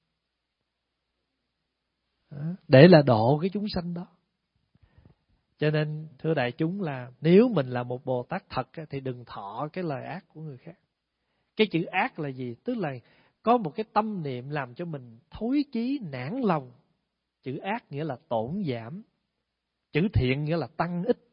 Speaker 1: để là độ cái chúng sanh đó. Cho nên thưa đại chúng là nếu mình là một Bồ Tát thật thì đừng thọ cái lời ác của người khác. Cái chữ ác là gì? Tức là có một cái tâm niệm làm cho mình thối chí, nản lòng. Chữ ác nghĩa là tổn giảm. Chữ thiện nghĩa là tăng ích.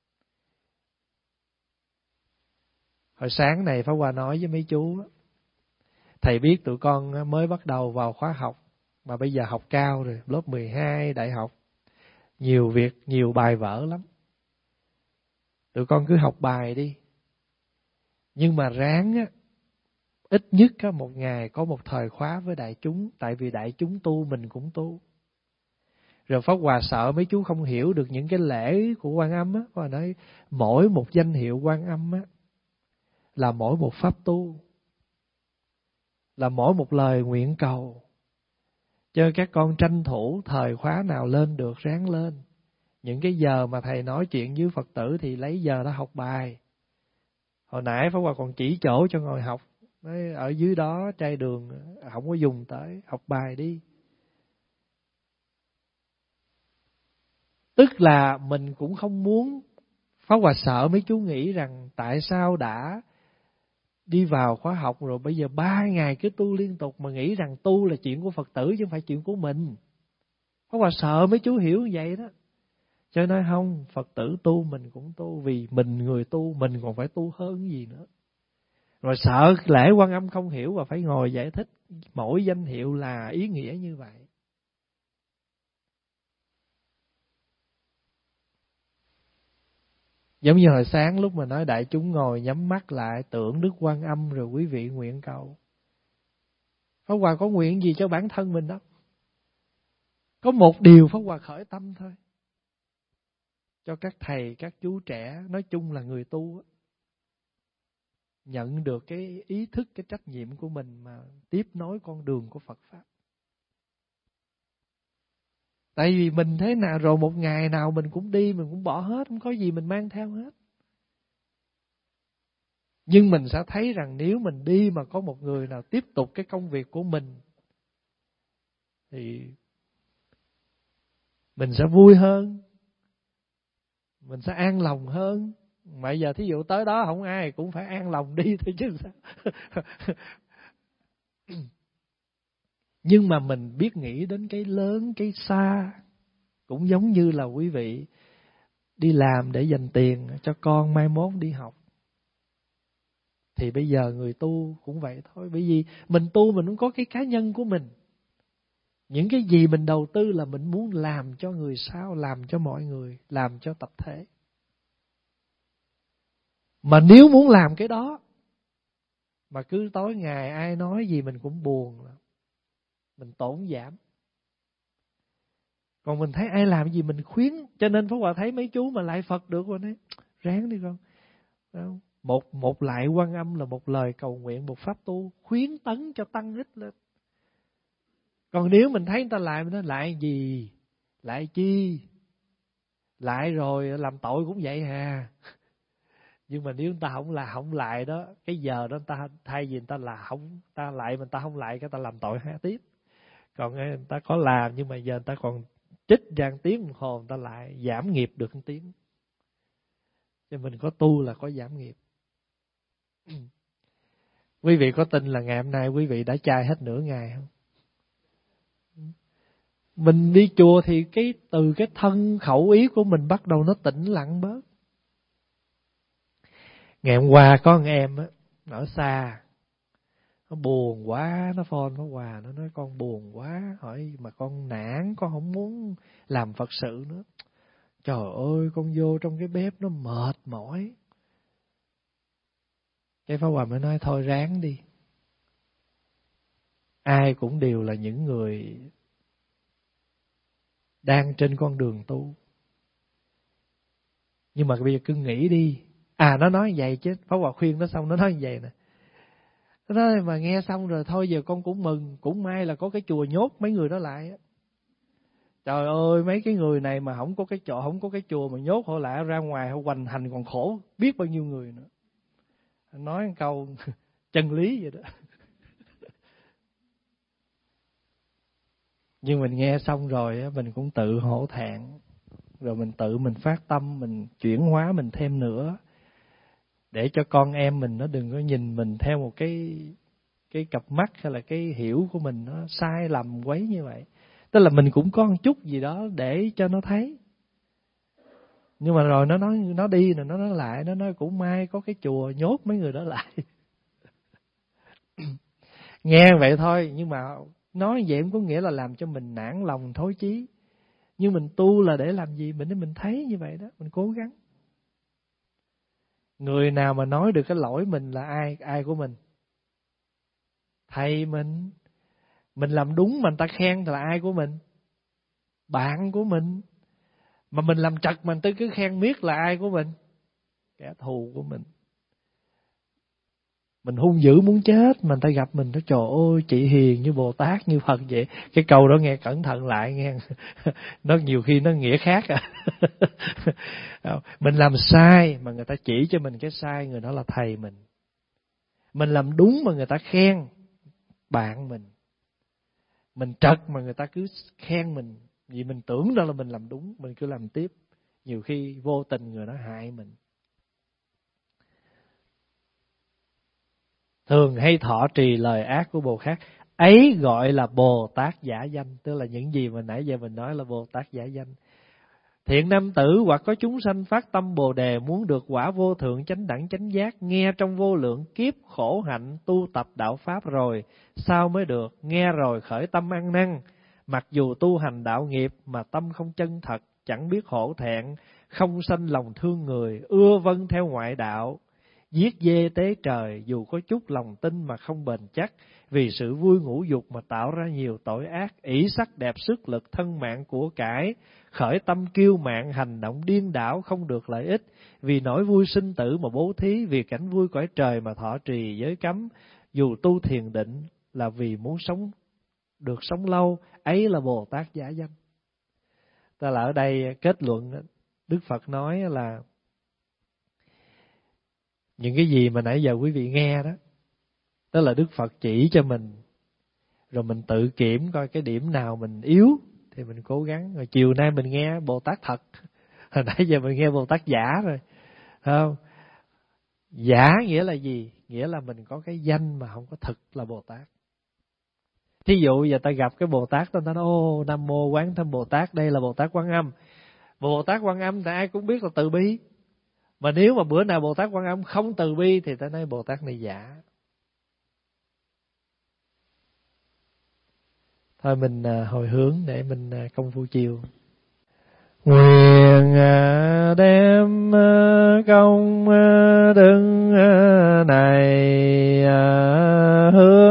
Speaker 1: Hồi sáng này Pháp Hòa nói với mấy chú, thầy biết tụi con mới bắt đầu vào khóa học, mà bây giờ học cao rồi, lớp mười hai, đại học. Nhiều việc, nhiều bài vở lắm. Tụi con cứ học bài đi. Nhưng mà ráng á, ít nhất á, một ngày có một thời khóa với đại chúng. Tại vì đại chúng tu, mình cũng tu. Rồi Pháp Hòa sợ mấy chú không hiểu được những cái lễ của Quan Âm á. Pháp Hòa nói mỗi một danh hiệu Quan Âm á là mỗi một pháp tu, là mỗi một lời nguyện cầu. Cho các con tranh thủ thời khóa nào lên được ráng lên. Những cái giờ mà thầy nói chuyện với Phật tử thì lấy giờ đó học bài. Hồi nãy Pháp Hòa còn chỉ chỗ cho ngồi học. Nói ở dưới đó trai đường không có dùng tới, học bài đi. Tức là mình cũng không muốn. Pháp Hòa sợ mấy chú nghĩ rằng tại sao đã đi vào khóa học rồi bây giờ ba ngày cứ tu liên tục mà nghĩ rằng tu là chuyện của Phật tử chứ không phải chuyện của mình. Pháp Hòa sợ mấy chú hiểu như vậy đó. Cho nói không, Phật tử tu mình cũng tu, vì mình người tu mình còn phải tu hơn gì nữa. Rồi sợ lễ Quan Âm không hiểu và phải ngồi giải thích mỗi danh hiệu là ý nghĩa như vậy. Giống như hồi sáng lúc mà nói đại chúng ngồi nhắm mắt lại tưởng Đức Quan Âm rồi quý vị nguyện cầu. Pháp Hòa có nguyện gì cho bản thân mình đâu. Có một điều Pháp Hòa khởi tâm thôi. Cho các thầy, các chú trẻ, nói chung là người tu, nhận được cái ý thức, cái trách nhiệm của mình mà tiếp nối con đường của Phật Pháp. Tại vì mình thế nào rồi một ngày nào mình cũng đi, mình cũng bỏ hết, không có gì mình mang theo hết. Nhưng mình sẽ thấy rằng nếu mình đi mà có một người nào tiếp tục cái công việc của mình thì mình sẽ vui hơn, mình sẽ an lòng hơn. Mà giờ thí dụ tới đó không ai cũng phải an lòng đi thôi chứ sao. Nhưng mà mình biết nghĩ đến cái lớn, cái xa. Cũng giống như là quý vị đi làm để dành tiền cho con mai mốt đi học. Thì bây giờ người tu cũng vậy thôi. Bởi vì mình tu mình cũng có cái cá nhân của mình. Những cái gì mình đầu tư là mình muốn làm cho người sau, làm cho mọi người, làm cho tập thể. Mà nếu muốn làm cái đó mà cứ tối ngày ai nói gì mình cũng buồn, mình tổn giảm. Còn mình thấy ai làm gì mình khuyến. Cho nên Pháp Hòa thấy mấy chú mà lại Phật được rồi đấy, ráng đi con. Một, một lại Quan Âm là một lời cầu nguyện, một pháp tu, khuyến tấn cho tăng ích lên. Còn nếu mình thấy người ta lại, mình nói lại gì, lại chi, lại rồi làm tội cũng vậy hà. Nhưng mà nếu người ta không là không lại đó, cái giờ đó người ta thay vì người ta là không, ta lại mình ta không lại, cái ta làm tội ha tiếp. Còn người ta có làm nhưng mà giờ người ta còn trích ra một tiếng một hồ, người ta lại giảm nghiệp được một tiếng. Cho mình có tu là có giảm nghiệp. Quý vị có tin là ngày hôm nay quý vị đã chay hết nửa ngày không? Mình đi chùa thì cái từ cái thân khẩu ý của mình bắt đầu nó tĩnh lặng bớt. Ngày hôm qua có một em á, ở xa, nó buồn quá, nó phone nó Hòa, nó nói con buồn quá, hỏi mà con nản, con không muốn làm Phật sự nữa. Trời ơi, con vô trong cái bếp nó mệt mỏi. Cái Pháp Hòa mới nói thôi ráng đi. Ai cũng đều là những người đang trên con đường tu. Nhưng mà bây giờ cứ nghĩ đi. À nó nói vậy chứ, Pháp Hòa khuyên nó xong nó nói vậy nè. Nó nói mà nghe xong rồi thôi giờ con cũng mừng, cũng may là có cái chùa nhốt mấy người đó lại á. Trời ơi, mấy cái người này mà không có cái chỗ, không có cái chùa mà nhốt họ lại ra ngoài họ hoành hành còn khổ biết bao nhiêu người nữa. Nói một câu chân lý vậy đó. Nhưng mình nghe xong rồi mình cũng tự hổ thẹn. Rồi mình tự mình phát tâm, mình chuyển hóa mình thêm nữa. để cho con em mình nó đừng có nhìn mình theo một cái cái cặp mắt hay là cái hiểu của mình nó sai lầm quấy như vậy. Tức là mình cũng có một chút gì đó để cho nó thấy. Nhưng mà rồi nó nói nó đi rồi nó nói lại, nó nói cũng may có cái chùa nhốt mấy người đó lại. Nghe vậy thôi, nhưng mà nói vậy cũng có nghĩa là làm cho mình nản lòng thối chí. Nhưng mình tu là để làm gì? Mình để mình thấy như vậy đó, mình cố gắng. Người nào mà nói được cái lỗi mình là ai? Ai của mình? Thầy mình. Mình làm đúng mà người ta khen thì là ai của mình? Bạn của mình. Mà mình làm trật mà người ta cứ khen miết là ai của mình? Kẻ thù của mình. Mình hung dữ muốn chết mà người ta gặp mình, nó trời ơi chị hiền như Bồ Tát như Phật vậy. Cái câu đó nghe cẩn thận lại nghe. Nó nhiều khi nó nghĩa khác à. Mình làm sai mà người ta chỉ cho mình cái sai, người đó là thầy mình. Mình làm đúng mà người ta khen, bạn mình. Mình trật mà người ta cứ khen mình, vì mình tưởng đó là mình làm đúng, mình cứ làm tiếp. Nhiều khi vô tình người đó hại mình. Thường hay thọ trì lời ác của Bồ Tát, ấy gọi là Bồ Tát giả danh. Tức là những gì mà nãy giờ mình nói là Bồ Tát giả danh. Thiện nam tử hoặc có chúng sanh phát tâm Bồ Đề, muốn được quả vô thượng chánh đẳng chánh giác, nghe trong vô lượng kiếp khổ hạnh tu tập đạo pháp rồi, sao mới được? Nghe rồi khởi tâm ăn năn, mặc dù tu hành đạo nghiệp mà tâm không chân thật, chẳng biết hổ thẹn, không sanh lòng thương người, ưa vâng theo ngoại đạo, giết dê tế trời, dù có chút lòng tin mà không bền chắc, vì sự vui ngũ dục mà tạo ra nhiều tội ác, ỷ sắc đẹp sức lực thân mạng của cải, khởi tâm kiêu mạn hành động điên đảo không được lợi ích, vì nỗi vui sinh tử mà bố thí, vì cảnh vui cõi trời mà thọ trì giới cấm, dù tu thiền định là vì muốn sống được sống lâu, ấy là Bồ Tát giả danh. Ta là ở đây kết luận Đức Phật nói là những cái gì mà nãy giờ quý vị nghe đó, đó là Đức Phật chỉ cho mình, rồi mình tự kiểm coi cái điểm nào mình yếu thì mình cố gắng. Rồi chiều nay mình nghe Bồ Tát thật, hồi nãy giờ mình nghe Bồ Tát giả rồi, không? Giả nghĩa là gì? Nghĩa là mình có cái danh mà không có thực là Bồ Tát. Thí dụ giờ ta gặp cái Bồ Tát, ta nói ô Nam Mô Quán Thâm Bồ Tát, đây là Bồ Tát Quan Âm. Bồ Tát Quan Âm thì ai cũng biết là từ bi. Mà nếu mà bữa nào Bồ Tát Quan Âm không từ bi thì ta nói Bồ Tát này giả. Thôi mình hồi hướng để mình công phu chiều. Nguyện đem công đức này hướng